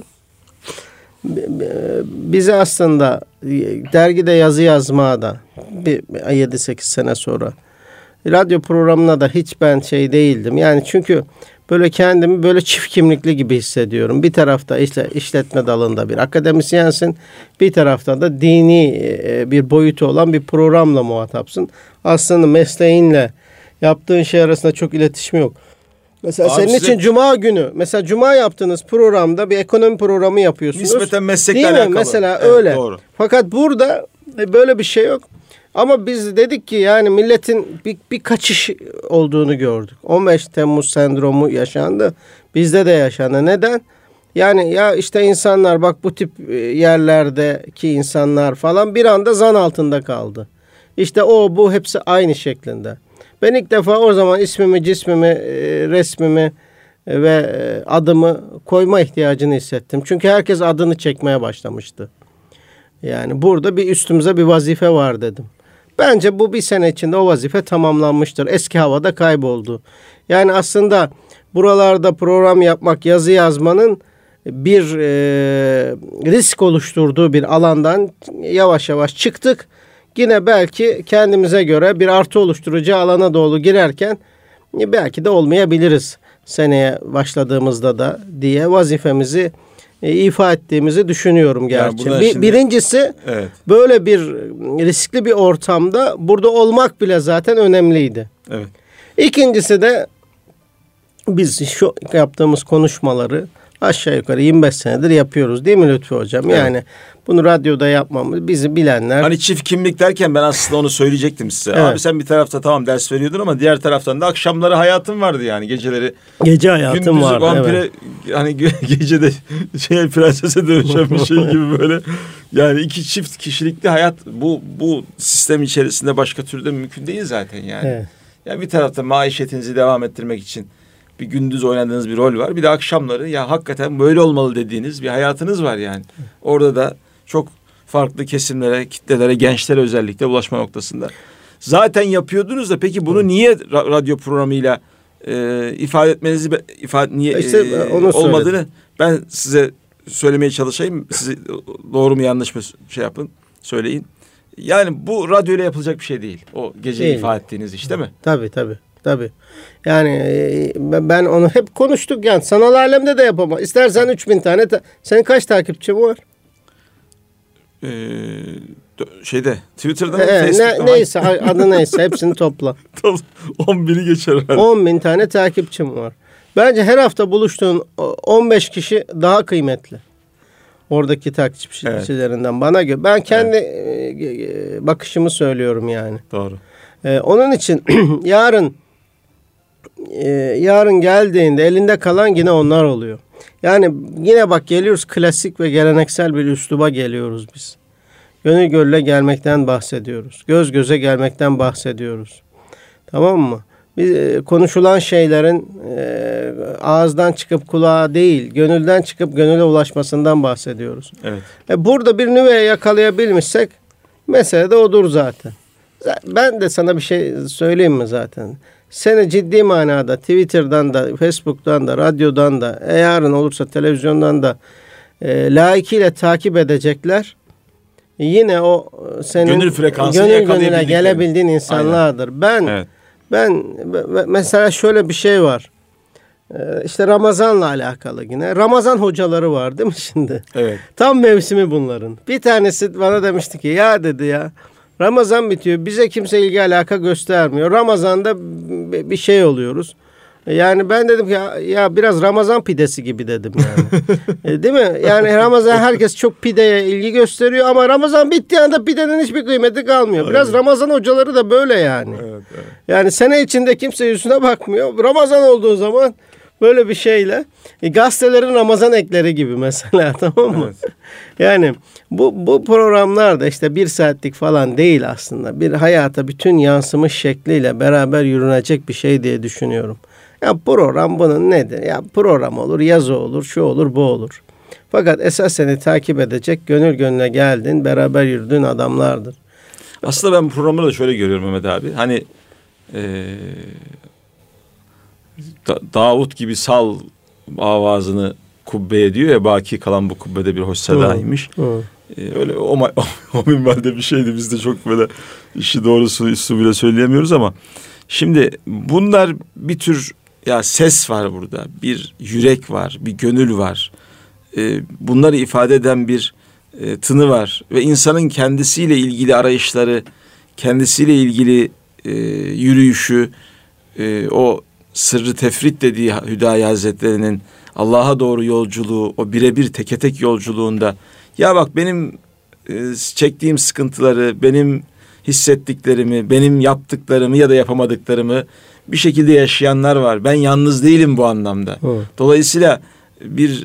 Bize aslında dergide yazı yazmaya da bir yedi sekiz sene sonra radyo programına da hiç ben şey değildim. Yani çünkü böyle kendimi böyle çift kimlikli gibi hissediyorum. Bir tarafta işte işletme dalında bir akademisyensin. Bir tarafta da dini bir boyutu olan bir programla muhatapsın. Aslında mesleğinle yaptığın şey arasında çok iletişim yok. Mesela Abi senin size... için cuma günü, mesela cuma yaptığınız programda bir ekonomi programı yapıyorsunuz. Nispeten meslekle değil mi? alakalı. Mesela evet, öyle. Doğru. Fakat burada böyle bir şey yok. Ama biz dedik ki yani milletin bir, bir kaçış olduğunu gördük. on beş Temmuz sendromu yaşandı. Bizde de yaşandı. Neden? Yani ya işte insanlar bak bu tip yerlerdeki insanlar falan bir anda zan altında kaldı. İşte o bu hepsi aynı şeklinde. Ben ilk defa o zaman ismimi, cismimi, resmimi ve adımı koyma ihtiyacını hissettim. Çünkü herkes adını çekmeye başlamıştı. Yani burada bir üstümüze bir vazife var dedim. Bence bu bir sene içinde o vazife tamamlanmıştır. Eski havada kayboldu. Yani aslında buralarda program yapmak, yazı yazmanın bir e, risk oluşturduğu bir alandan yavaş yavaş çıktık. Yine belki kendimize göre bir artı oluşturucu alana doğru girerken belki de olmayabiliriz seneye başladığımızda da diye vazifemizi e, ifa ettiğimizi düşünüyorum gerçi. Yani bir, şimdi, birincisi evet. Böyle bir riskli bir ortamda burada olmak bile zaten önemliydi. Evet. İkincisi de biz şu yaptığımız konuşmaları aşağı yukarı yirmi beş senedir yapıyoruz değil mi Lütfü Hocam? Evet. Yani bunu radyoda yapmamız bizi bilenler. Hani çift kimlik derken ben aslında onu söyleyecektim size. Evet. Abi sen bir tarafta tamam ders veriyordun ama diğer taraftan da akşamları hayatın vardı yani geceleri. Gece hayatım vardı. Vampire, evet. Hani gecede şey prensese dönüşen bir şey gibi böyle. Yani iki çift kişilikli hayat bu bu sistem içerisinde başka türlü mümkün değil zaten yani. Evet. Yani bir tarafta maişetinizi devam ettirmek için bir gündüz oynadığınız bir rol var. Bir de akşamları ya hakikaten böyle olmalı dediğiniz bir hayatınız var yani. Orada da çok farklı kesimlere, kitlelere, gençlere özellikle ulaşma noktasında. Zaten yapıyordunuz da peki bunu niye ra- radyo programıyla e, ifade etmenizi ifade niye işte e, olmadığını söyledim. Ben size söylemeye çalışayım. Sizi doğru mu yanlış mı şey yapın, söyleyin. Yani bu radyoyla yapılacak bir şey değil. O gece değil. ifade ettiğiniz iş değil mi? Tabii tabii. Tabii. Yani ben onu hep konuştuk yani. Sanal alemde de yapamam. İstersen üç bin tane. Ta- Senin kaç takipçin var? Ee, şeyde Twitter'da mı? Ee, Facebook'ta ne, neyse adı neyse hepsini topla. on bini geçer herhalde. on bin tane takipçim var. Bence her hafta buluştuğun on beş kişi daha kıymetli. Oradaki takipçilerinden evet. Bana göre. Ben kendi evet. bakışımı söylüyorum yani. Doğru. Ee, onun için yarın e, yarın geldiğinde elinde kalan yine onlar oluyor. Yani yine bak geliyoruz klasik ve geleneksel bir üsluba geliyoruz biz. Gönül gönüle gelmekten bahsediyoruz. Göz göze gelmekten bahsediyoruz. Tamam mı? Biz e, konuşulan şeylerin e, ağızdan çıkıp kulağa değil, gönülden çıkıp gönüle ulaşmasından bahsediyoruz. Evet. E, burada bir nüve yakalayabilmişsek mesele de odur zaten. Ben de sana bir şey söyleyeyim mi zaten? Seni ciddi manada Twitter'dan da, Facebook'tan da, radyodan da, e yarın olursa televizyondan da e, layıkıyla takip edecekler. Yine o senin gönül frekansını gönül gönüle gelebildiğin insanlardır. Aynen. Ben evet. ben mesela şöyle bir şey var. Ee, işte Ramazan'la alakalı yine. Ramazan hocaları var değil mi şimdi? Evet. Tam mevsimi bunların. Bir tanesi bana demişti ki ya dedi ya Ramazan bitiyor. Bize kimse ilgi alaka göstermiyor. Ramazan'da bir şey oluyoruz. Yani ben dedim ki ya, ya biraz Ramazan pidesi gibi dedim yani. e, değil mi? Yani Ramazan herkes çok pideye ilgi gösteriyor ama Ramazan bittiği anda pidenin hiçbir kıymeti kalmıyor. Biraz Aynen. Ramazan hocaları da böyle yani. Evet, evet. Yani sene içinde kimse yüzüne bakmıyor. Ramazan olduğu zaman böyle bir şeyle e, gazetelerin Ramazan ekleri gibi mesela tamam mı? Evet. Yani bu bu programlar da işte bir saatlik falan değil aslında. Bir hayata bütün yansımış şekliyle beraber yürünecek bir şey diye düşünüyorum. Ya program bunun nedir? Ya program olur, yazı olur, şu olur, bu olur. Fakat esas seni takip edecek, gönül gönüle geldin, beraber yürüdüğün adamlardır. Aslında ben programı da şöyle görüyorum Mehmet abi. Hani ee, da, Davut gibi sal avazını kubbeye diyor ya, baki kalan bu kubbede bir hoş sedaymış. Ee, öyle o, o, o minvalde bir şeydi. Biz de çok böyle işi doğrusu üslubuyla söyleyemiyoruz ama şimdi bunlar bir tür ya ses var burada, bir yürek var, bir gönül var. Ee, bunları ifade eden bir e, tını var ve insanın kendisiyle ilgili arayışları, kendisiyle ilgili e, yürüyüşü e, o sırrı tefrit dediği Hüdayi Hazretleri'nin Allah'a doğru yolculuğu, o birebir teke tek yolculuğunda ya bak benim e, çektiğim sıkıntıları, benim hissettiklerimi, benim yaptıklarımı ya da yapamadıklarımı bir şekilde yaşayanlar var. Ben yalnız değilim bu anlamda. Hı. Dolayısıyla bir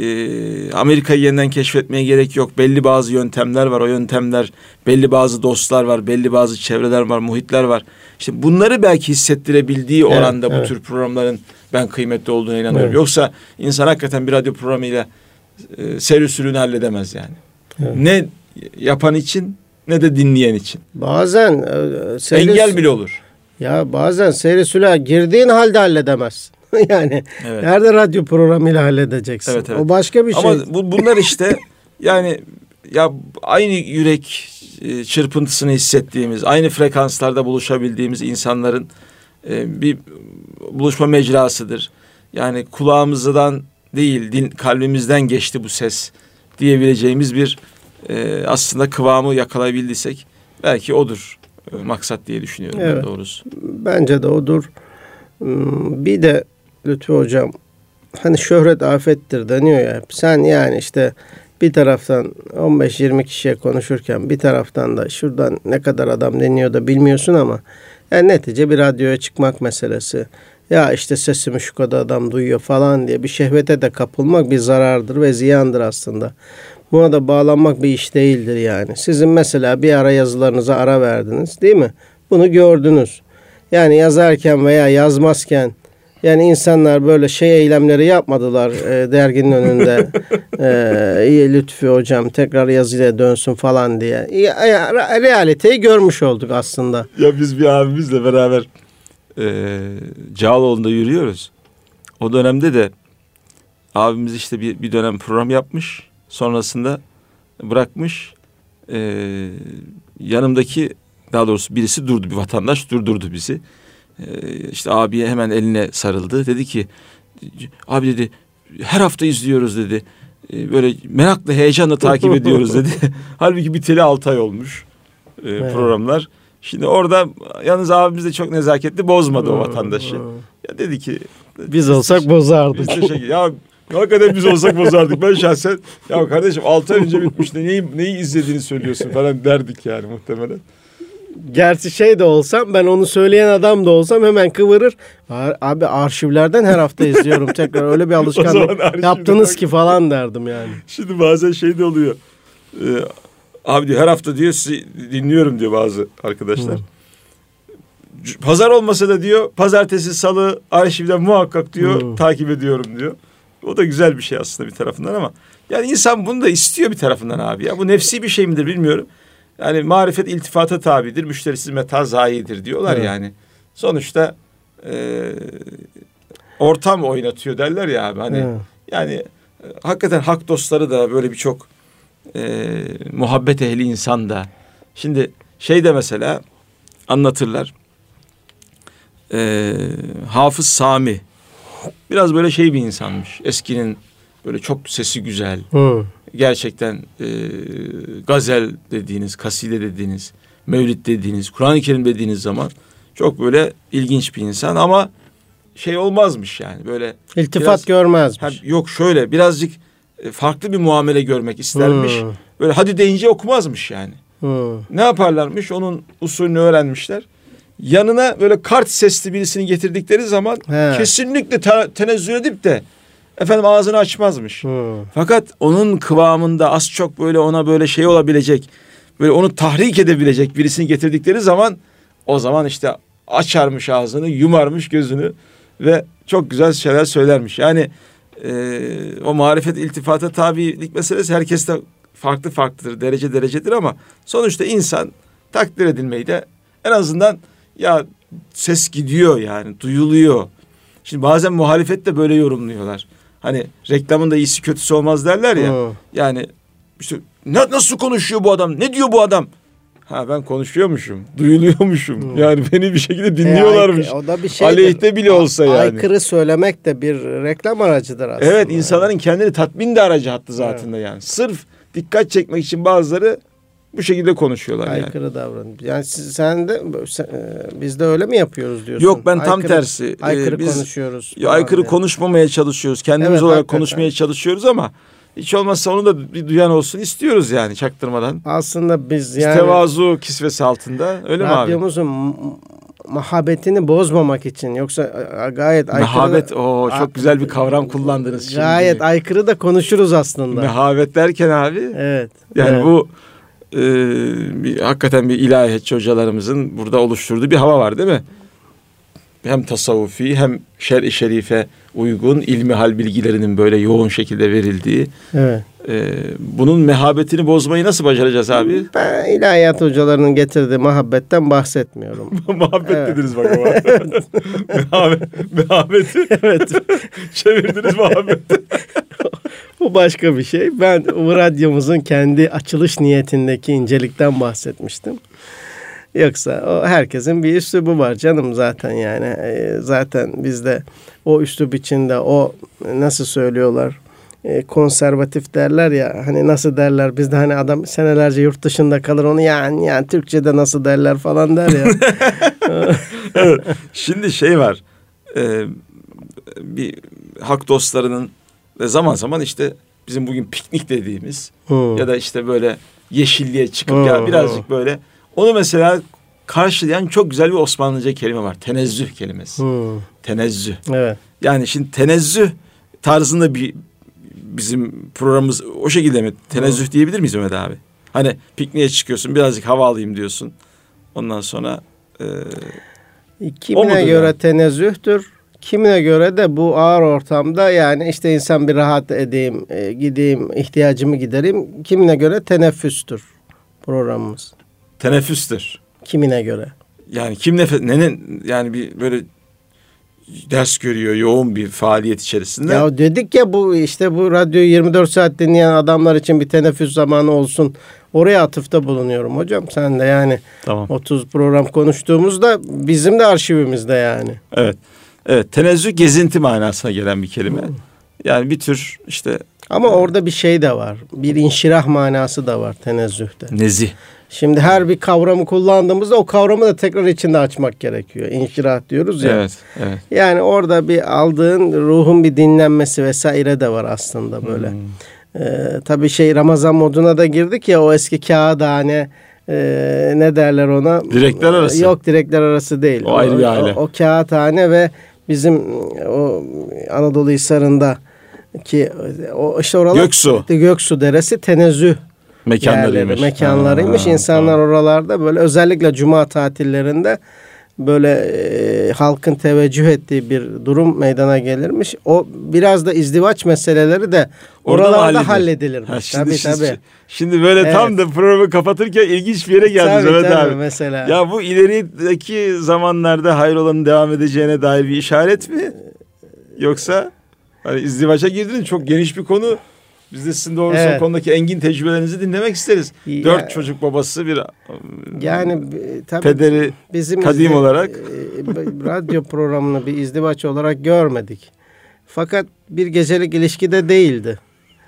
e, Amerika'yı yeniden keşfetmeye gerek yok. Belli bazı yöntemler var. O yöntemler, belli bazı dostlar var, belli bazı çevreler var, muhitler var. İşte bunları belki hissettirebildiği evet, oranda evet. bu tür programların ben kıymetli olduğuna inanıyorum. Evet. Yoksa insan hakikaten bir radyo programıyla e, seyir usulünü halledemez yani. Evet. Ne yapan için ne de dinleyen için. Bazen e, seyir, engel bile olur. Ya bazen seyir usulüne girdiğin halde halledemezsin. Yani evet. nerede radyo programıyla halledeceksin? Evet, evet. O başka bir şey. Ama bu, bunlar işte yani ya aynı yürek çırpıntısını hissettiğimiz, aynı frekanslarda buluşabildiğimiz insanların e, bir buluşma mecrasıdır. Yani kulağımızdan değil, din, kalbimizden geçti bu ses diyebileceğimiz bir e, aslında kıvamı yakalayabildiysek belki odur e, maksat diye düşünüyorum evet. ben doğrusu. Bence de odur. Bir de Lütfü Hocam hani şöhret afettir deniyor ya. Sen yani işte bir taraftan on beş yirmi kişiye konuşurken bir taraftan da şuradan ne kadar adam dinliyor da bilmiyorsun ama yani netice bir radyoya çıkmak meselesi. Ya işte sesimi şu kadar adam duyuyor falan diye bir şehvete de kapılmak bir zarardır ve ziyandır aslında. Buna da bağlanmak bir iş değildir yani. Sizin mesela bir ara yazılarınıza ara verdiniz değil mi? Bunu gördünüz. Yani yazarken veya yazmazken yani insanlar böyle şey eylemleri yapmadılar e, derginin önünde. e, Lütfü Hocam tekrar yazıya dönsün falan diye. Ya, ya, realiteyi görmüş olduk aslında. Ya biz bir abimizle beraber e, Cağaloğlu'nda yürüyoruz. O dönemde de abimiz işte bir, bir dönem program yapmış. Sonrasında bırakmış. E, yanımdaki daha doğrusu birisi durdu, bir vatandaş durdurdu bizi. Ee, işte abiye hemen eline sarıldı. Dedi ki abi dedi her hafta izliyoruz dedi. Ee, böyle merakla heyecanla takip ediyoruz dedi. Halbuki biteli altı ay olmuş e, evet. programlar. Şimdi orada yalnız abimiz de çok nezaketli bozmadı o vatandaşı. Ya dedi ki biz olsak bozardık. Biz de şey, ya hakikaten biz olsak bozardık. Ben şahsen ya kardeşim altı ay önce bitmişti. Neyi, neyi izlediğini söylüyorsun falan derdik yani muhtemelen. Gerçi şey de olsam ben onu söyleyen adam da olsam hemen kıvırır. Abi arşivlerden her hafta izliyorum tekrar öyle bir alışkanlık yaptınız ki falan derdim yani. Şimdi bazen şey de oluyor. Ee, abi diyor her hafta diyor sizi dinliyorum diyor bazı arkadaşlar. Hmm. Pazar olmasa da diyor pazartesi salı arşivden muhakkak diyor hmm. takip ediyorum diyor. O da güzel bir şey aslında bir tarafından ama yani insan bunu da istiyor bir tarafından abi ya. Bu nefsi bir şey midir bilmiyorum. Yani marifet iltifata tabidir, müşterisiz meta zayidir diyorlar evet. yani. Sonuçta e, ortam oynatıyor derler ya abi. Hani evet. yani e, hakikaten hak dostları da böyle birçok e, muhabbet ehli insan da. Şimdi şey de mesela anlatırlar. E, Hafız Sami biraz böyle şey bir insanmış. Eskinin böyle çok sesi güzel. Hı. Gerçekten e, gazel dediğiniz, kaside dediğiniz, mevlid dediğiniz, Kur'an-ı Kerim dediğiniz zaman çok böyle ilginç bir insan ama şey olmazmış yani böyle. İltifat biraz, görmezmiş. Ha, yok şöyle birazcık farklı bir muamele görmek istermiş. Hmm. Böyle hadi deyince okumazmış yani. Hmm. Ne yaparlarmış? Onun usulünü öğrenmişler. Yanına böyle kart sesli birisini getirdikleri zaman He. kesinlikle te- tenezzül edip de efendim ağzını açmazmış. Hmm. Fakat onun kıvamında az çok böyle ona böyle şey olabilecek, böyle onu tahrik edebilecek birisini getirdikleri zaman o zaman işte açarmış ağzını, yumarmış gözünü ve çok güzel şeyler söylermiş. Yani e, o marifet iltifata tabilik meselesi herkeste farklı farklıdır, derece derecedir ama sonuçta insan takdir edilmeyi de en azından ya ses gidiyor yani duyuluyor. Şimdi bazen muhalefet de böyle yorumluyorlar. Hani reklamın da iyisi kötüsü olmaz derler ya. Hmm. Yani işte nasıl konuşuyor bu adam? Ne diyor bu adam? Ha ben konuşuyormuşum, duyuluyormuşum. Hmm. Yani beni bir şekilde dinliyorlarmış. E, o da bir şeydir. Aleyhte bile olsa yani. Aykırı söylemek de bir reklam aracıdır aslında. Evet, insanların yani. Kendini tatmin de aracı hattı zatında evet. yani. Sırf dikkat çekmek için bazıları bu şekilde konuşuyorlar yani. Aykırı davranıyor. Yani siz, sen de sen, biz de öyle mi yapıyoruz diyorsun? Yok, ben tam aykırı, tersi. Aykırı biz, konuşuyoruz. Ya, aykırı yani. konuşmamaya çalışıyoruz. Kendimiz evet, olarak hakikaten. konuşmaya çalışıyoruz ama hiç olmazsa onu da bir duyan olsun istiyoruz yani çaktırmadan. Aslında biz yani tevazu kisvesi altında, öyle mi abi? Radyomuzun muhabbetini bozmamak için, yoksa gayet aykırı. Mehabet, o çok güzel bir kavram kullandınız şimdi. Gayet aykırı da konuşuruz aslında. Mehabet derken abi. Evet. Yani evet. bu e, bir, hakikaten bir ilahiyatçı hocalarımızın burada oluşturduğu bir hava var değil mi? Hem tasavvufi hem şer-i şerife uygun ilmihal bilgilerinin böyle yoğun şekilde verildiği. Evet. E, bunun mehabetini bozmayı nasıl başaracağız abi? Ben ilahiyat hocalarının getirdiği muhabbetten bahsetmiyorum. Muhabbet evet. dediniz bak ama. Mehabet, mehabeti evet. çevirdiniz muhabbeti. Bu başka bir şey. Ben bu radyomuzun kendi açılış niyetindeki incelikten bahsetmiştim. Yoksa o herkesin bir üslubu var canım zaten yani. E, zaten bizde o üslub içinde o nasıl söylüyorlar? E, konservatif derler ya, hani nasıl derler bizde, hani adam senelerce yurt dışında kalır, onu yani yani Türkçe'de nasıl derler falan der ya. Evet. Şimdi şey var. E, bir hak dostlarının zaman zaman işte bizim bugün piknik dediğimiz hmm. ya da işte böyle yeşilliğe çıkıp hmm. ya birazcık böyle onu mesela karşılayan çok güzel bir Osmanlıca kelime var. Tenezzüh kelimesi. Hmm. Tenezzüh. Evet. Yani şimdi tenezzüh tarzında bir bizim programımız o şekilde mi? Tenezzüh hmm. diyebilir miyiz Mehmet abi? Hani pikniğe çıkıyorsun, birazcık hava alayım diyorsun. Ondan sonra e, kimine göre yani? Tenezzühtür. Kimine göre de bu ağır ortamda yani işte insan bir rahat edeyim, e, gideyim, ihtiyacımı gidereyim. Kimine göre teneffüstür programımız. Teneffüstür. Kimine göre. Yani kim nefes, nenin yani bir böyle ders görüyor, yoğun bir faaliyet içerisinde. Ya dedik ya, bu işte bu radyoyu yirmi dört saat dinleyen adamlar için bir teneffüs zamanı olsun. Oraya atıfta bulunuyorum hocam. Sen de yani tamam. otuz program konuştuğumuzda bizim de arşivimizde yani. Evet. Evet, tenezzüh gezinti manasına gelen bir kelime. Hmm. Yani bir tür işte. Ama e, orada bir şey de var. Bir inşirah manası da var tenezzühte. Nezih. Şimdi her bir kavramı kullandığımızda o kavramı da tekrar içinde açmak gerekiyor. İnşirah diyoruz ya. Evet, evet. Yani orada bir aldığın ruhun bir dinlenmesi vesaire de var aslında böyle. Hmm. Ee, tabii şey Ramazan moduna da girdik ya, o eski kağıthane e, ne derler ona? Direkler arası. Yok, direkler arası değil. O, o ayrı bir aile. O, o kağıthane ve bizim o Anadolu Hisarı'nda ki o işte oralar Göksu. Göksu Deresi tenezzüh mekanlarıymış. Yerleri, mekanlarıymış. Ha, İnsanlar tamam. oralarda böyle özellikle cuma tatillerinde böyle e, halkın teveccüh ettiği bir durum meydana gelirmiş. O biraz da izdivaç meseleleri de oralarda halledilirmiş. Ha, şimdi, tabii, siz, tabii. şimdi böyle evet. tam da programı kapatırken ilginç bir yere geldiniz tabii, Mehmet tabii, abi. Mesela. Ya bu ilerideki zamanlarda hayrolanın devam edeceğine dair bir işaret mi? Yoksa hani izdivaça girdiniz, çok geniş bir konu. Biz de sizin doğrusu evet. o konudaki engin tecrübelerinizi dinlemek isteriz. Ya, Dört çocuk babası, bir yani tabii pederi bizim kadim izle, olarak radyo programını bir izdivaç olarak görmedik. Fakat bir gecelik ilişkide değildi.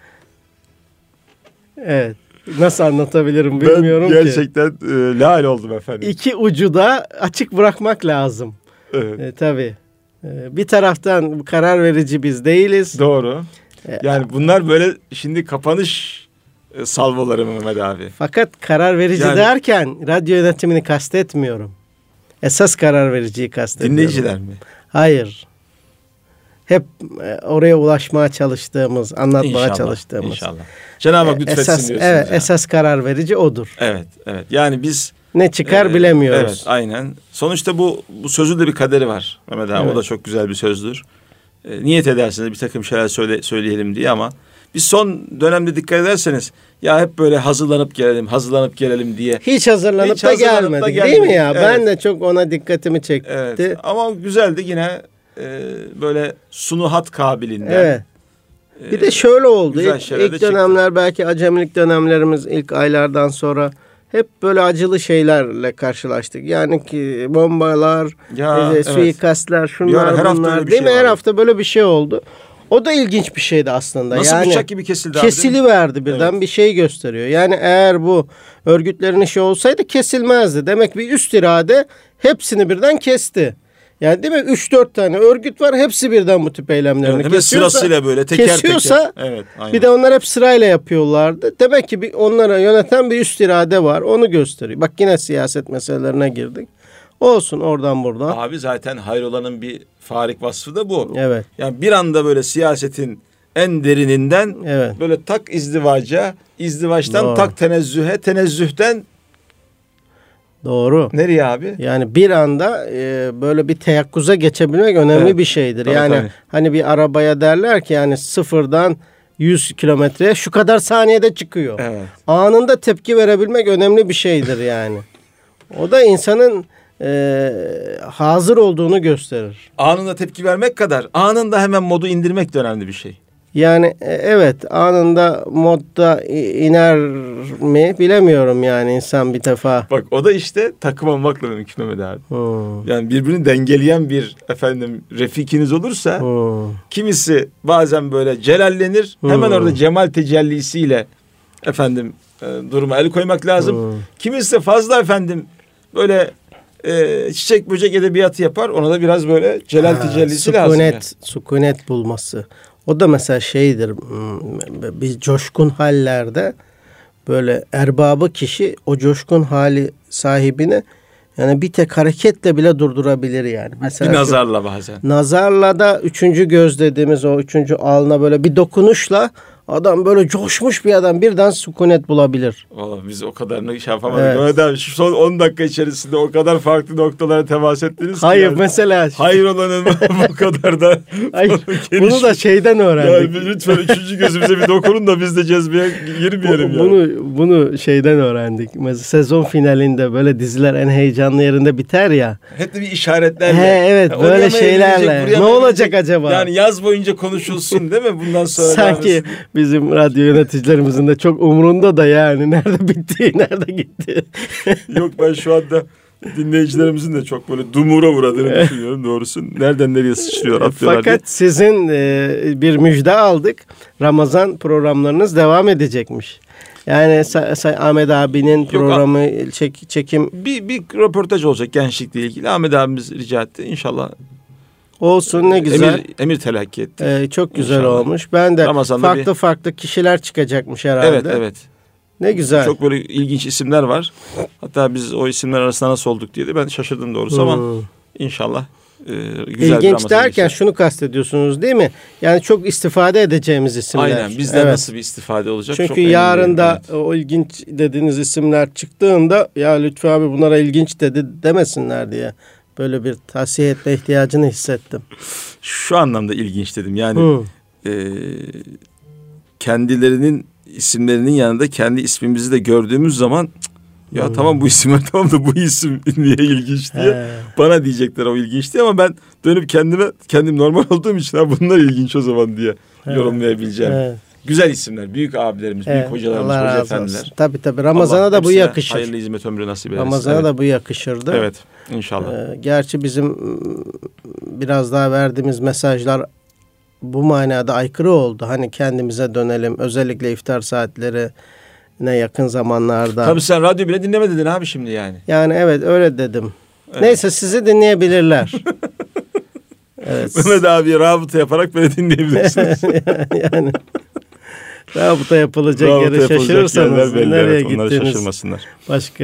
Evet. Nasıl anlatabilirim bilmiyorum ben gerçekten ki. Gerçekten e, lal oldum efendim. İki ucu da açık bırakmak lazım. Evet. E, tabii. E, bir taraftan karar verici biz değiliz. Doğru. Yani bunlar böyle şimdi kapanış salvoları mı Mehmet abi? Fakat karar verici yani, derken radyo yönetimini kastetmiyorum. Esas karar vericiyi kastediyorum. Dinleyiciler mi? Hayır. Hep oraya ulaşmaya çalıştığımız, anlatmaya inşallah, çalıştığımız. İnşallah. Cenab-ı Hak lütfetsin esas, diyorsunuz. Evet, yani. Esas karar verici odur. Evet, evet. Yani biz ne çıkar e, bilemiyoruz. Evet, aynen. Sonuçta bu bu sözün de bir kaderi var Mehmet abi. Evet. O da çok güzel bir sözdür. E, niyet edersiniz bir takım şeyler söyle, söyleyelim diye ama biz son dönemde dikkat ederseniz ya hep böyle hazırlanıp gelelim, hazırlanıp gelelim diye. Hiç hazırlanıp, Hiç da, hazırlanıp gelmedik, da gelmedik değil mi ya? Evet. Ben de çok ona dikkatimi çekti. Evet. Ama güzeldi yine e, böyle sunuhat kabilinden. Evet. E, bir de şöyle oldu. İlk, ilk dönemler çıktı. Belki acemilik dönemlerimiz ilk aylardan sonra hep böyle acılı şeylerle karşılaştık. Yani ki bombalar, ya, e, suikastler, şunlar bunlar değil şey mi? Her hafta böyle bir şey oldu. O da ilginç bir şeydi aslında. Nasıl yani, bıçak gibi kesildi abi? Kesiliverdi birden, evet. Bir şey gösteriyor. Yani eğer bu örgütlerin işi olsaydı kesilmezdi. Demek bir üst irade hepsini birden kesti. Yani değil mi? üç dört tane örgüt var. Hepsi birden bu tip eylemlerini evet, kesiyorsa. Sırasıyla böyle teker kesiyorsa, teker. Evet, aynen. Bir de onlar hep sırayla yapıyorlardı. Demek ki bir, onlara yöneten bir üst irade var. Onu gösteriyor. Bak yine siyaset meselelerine girdik. Olsun oradan buradan. Abi zaten hayrolanın bir farik vasfı da bu. Evet. Yani bir anda böyle siyasetin en derininden evet. böyle tak izdivaca, izdivaçtan Doğru. tak tenezzühe, tenezzühten doğru. Nereye abi? Yani bir anda e, böyle bir teyakkuza geçebilmek önemli evet. bir şeydir. Tabii, yani tabii. Hani bir arabaya derler ki yani sıfırdan yüz kilometreye şu kadar saniyede çıkıyor. Evet. Anında tepki verebilmek önemli bir şeydir yani. O da insanın e, hazır olduğunu gösterir. Anında tepki vermek kadar anında hemen modu indirmek de önemli bir şey. Yani evet, anında modda iner mi bilemiyorum yani insan bir defa. Bak o da işte takım olmakla mümkün Mehmet abi. Hmm. Yani birbirini dengeleyen bir efendim refikiniz olursa hmm. kimisi bazen böyle celallenir. Hmm. Hemen orada cemal tecellisiyle efendim e, duruma el koymak lazım. Hmm. Kimisi de fazla efendim böyle e, çiçek böcek edebiyatı yapar. Ona da biraz böyle celal ha, tecellisi sükunet, lazım. Yani. Sükunet bulması. O da mesela şeydir, bir coşkun hallerde böyle erbabı kişi o coşkun hali sahibini yani bir tek hareketle bile durdurabilir yani. Mesela bir nazarla bazen. Nazarla da üçüncü göz dediğimiz o üçüncü alnına böyle bir dokunuşla adam böyle coşmuş bir adam birden sükunet bulabilir. Vallahi biz o kadarını şey yapamadık. Evet. Mehmet abi şu son on dakika içerisinde o kadar farklı noktalara temas ettiniz. Hayır yani. mesela. Hayır olanın bu kadar da. Hayır, bunu da şeyden öğrendik. Yani lütfen üçüncü gözümüze bir dokunun da biz de cezbeye girmeyelim. Bunu, yani. bunu şeyden öğrendik. Mesela sezon finalinde böyle diziler en heyecanlı yerinde biter ya. Hep de bir işaretlerle. He, evet yani böyle şeylerle. Ne olacak acaba? Yani yaz boyunca konuşulsun değil mi? Bundan sonra. Sanki bizim radyo yöneticilerimizin de çok umurunda da yani nerede bitti, nerede gitti. Yok ben şu anda dinleyicilerimizin de çok böyle dumura uğradığını düşünüyorum doğrusu. Nereden nereye sıçrıyor, atlıyorlar Fakat diye. sizin e, bir müjde aldık. Ramazan programlarınız devam edecekmiş. Yani Sa- Sa- Ahmet abinin programı Yok, çek- çekim. Bir, bir röportaj olacak gençlikle ilgili. Ahmet abimiz rica etti. İnşallah. Olsun ne güzel. Emir, emir telakki ettik. Ee, çok güzel İnşallah. Olmuş. Ben de Ramazan'da farklı bir... farklı kişiler çıkacakmış herhalde. Evet evet. Ne güzel. Çok böyle ilginç isimler var. Hatta biz o isimler arasında nasıl olduk diye de ben şaşırdım doğrusu hmm. ama inşallah e, güzel İlginç bir İlginç derken geçer. Şunu kastediyorsunuz değil mi? Yani çok istifade edeceğimiz isimler. Aynen bizde evet. Nasıl bir istifade olacak? Çünkü çok yarın da evet. O ilginç dediğiniz isimler çıktığında ya Lütfü abi bunlara ilginç dedi demesinler diye. Böyle bir tavsiye etme ihtiyacını hissettim. Şu anlamda ilginç dedim. Yani e, kendilerinin isimlerinin yanında kendi ismimizi de gördüğümüz zaman ya hmm. tamam bu isimler tamam da bu isim niye ilginç diye He. bana diyecekler o ilginç diye ama ben dönüp kendime kendim normal olduğum için ha bunlar ilginç o zaman diye He. yorumlayabileceğim. He. Güzel isimler, büyük abilerimiz, He. büyük hocalarımız, Allah hoca efendiler. Tabii tabii Ramazan'a Allah da bu yakışır. Hayırlı hizmet ömrü nasip edersin. Ramazan'a evet. da bu yakışırdı. Evet, inşallah. Ee, gerçi bizim biraz daha verdiğimiz mesajlar bu manada aykırı oldu. Hani kendimize dönelim. Özellikle iftar saatleri ne yakın zamanlarda. Tabii sen radyo bile dinleme dedin abi şimdi yani. Yani evet öyle dedim. Evet. Neyse sizi dinleyebilirler. Evet. Mehmet abiye rabıta yaparak beni dinleyebilirsiniz. yani rabıta yapılacak rabıta yere şaşırırsanız belli, nereye evet, gittiniz? Onları şaşırmasınlar. Başka.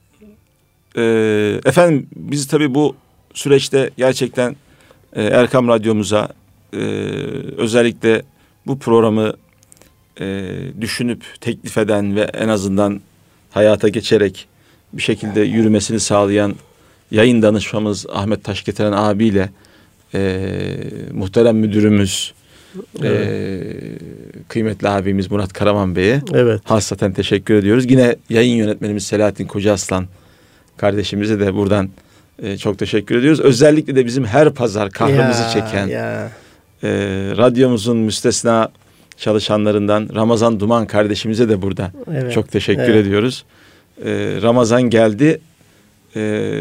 Ee, efendim biz tabii bu süreçte gerçekten e, Erkam Radyomuza e, özellikle bu programı e, düşünüp teklif eden ve en azından hayata geçerek bir şekilde yürümesini sağlayan yayın danışmamız Ahmet Taşgetiren abiyle e, muhterem müdürümüz evet. e, kıymetli abimiz Murat Karaman Bey'e evet. hassaten teşekkür ediyoruz. Yine yayın yönetmenimiz Selahattin Kocaaslan kardeşimize de buradan e, çok teşekkür ediyoruz. Özellikle de bizim her pazar kahrımızı ya, çeken ya. E, radyomuzun müstesna çalışanlarından Ramazan Duman kardeşimize de burada evet. çok teşekkür evet. ediyoruz. E, Ramazan geldi. E,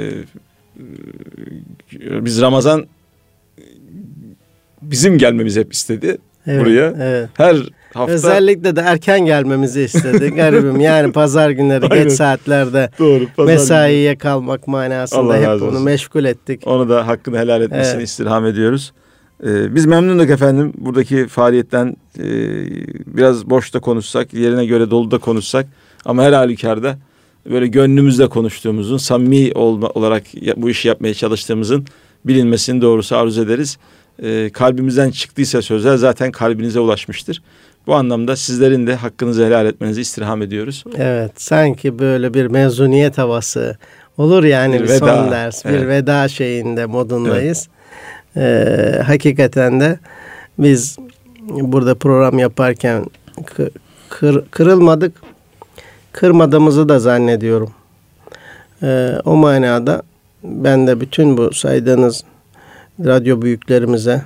biz Ramazan bizim gelmemizi hep istedi. evet, buraya. Evet. Her hafta. Özellikle de erken gelmemizi istedi. Garibim yani pazar günleri geç saatlerde Doğru, pazar mesaiye günü kalmak manasında Allah hep onu meşgul ettik. Onu da hakkını helal etmesini evet. istirham ediyoruz. Ee, biz memnunduk efendim buradaki faaliyetten. E, biraz boşta konuşsak, yerine göre dolu da konuşsak ama her halükarda böyle gönlümüzle konuştuğumuzun, samimi olma, olarak bu işi yapmaya çalıştığımızın bilinmesini doğrusu arzu ederiz. Ee, kalbimizden çıktıysa sözler zaten kalbinize ulaşmıştır. Bu anlamda sizlerin de hakkınızı helal etmenizi istirham ediyoruz. Evet, sanki böyle bir mezuniyet havası olur yani bir, bir son ders, evet. bir veda şeyinde modundayız. Evet. Ee, hakikaten de biz burada program yaparken kır, kır, kırılmadık, kırmadığımızı da zannediyorum. Ee, o manada ben de bütün bu saydığınız radyo büyüklerimize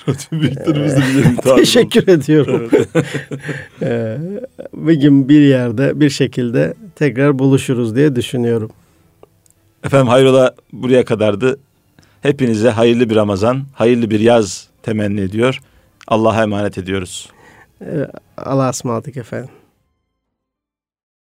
teşekkür ediyorum. Evet. Bir gün bir yerde bir şekilde tekrar buluşuruz diye düşünüyorum. Efendim hayrola buraya kadardı. Hepinize hayırlı bir Ramazan, hayırlı bir yaz temenni ediyor. Allah'a emanet ediyoruz. Allah'a ısmarladık efendim.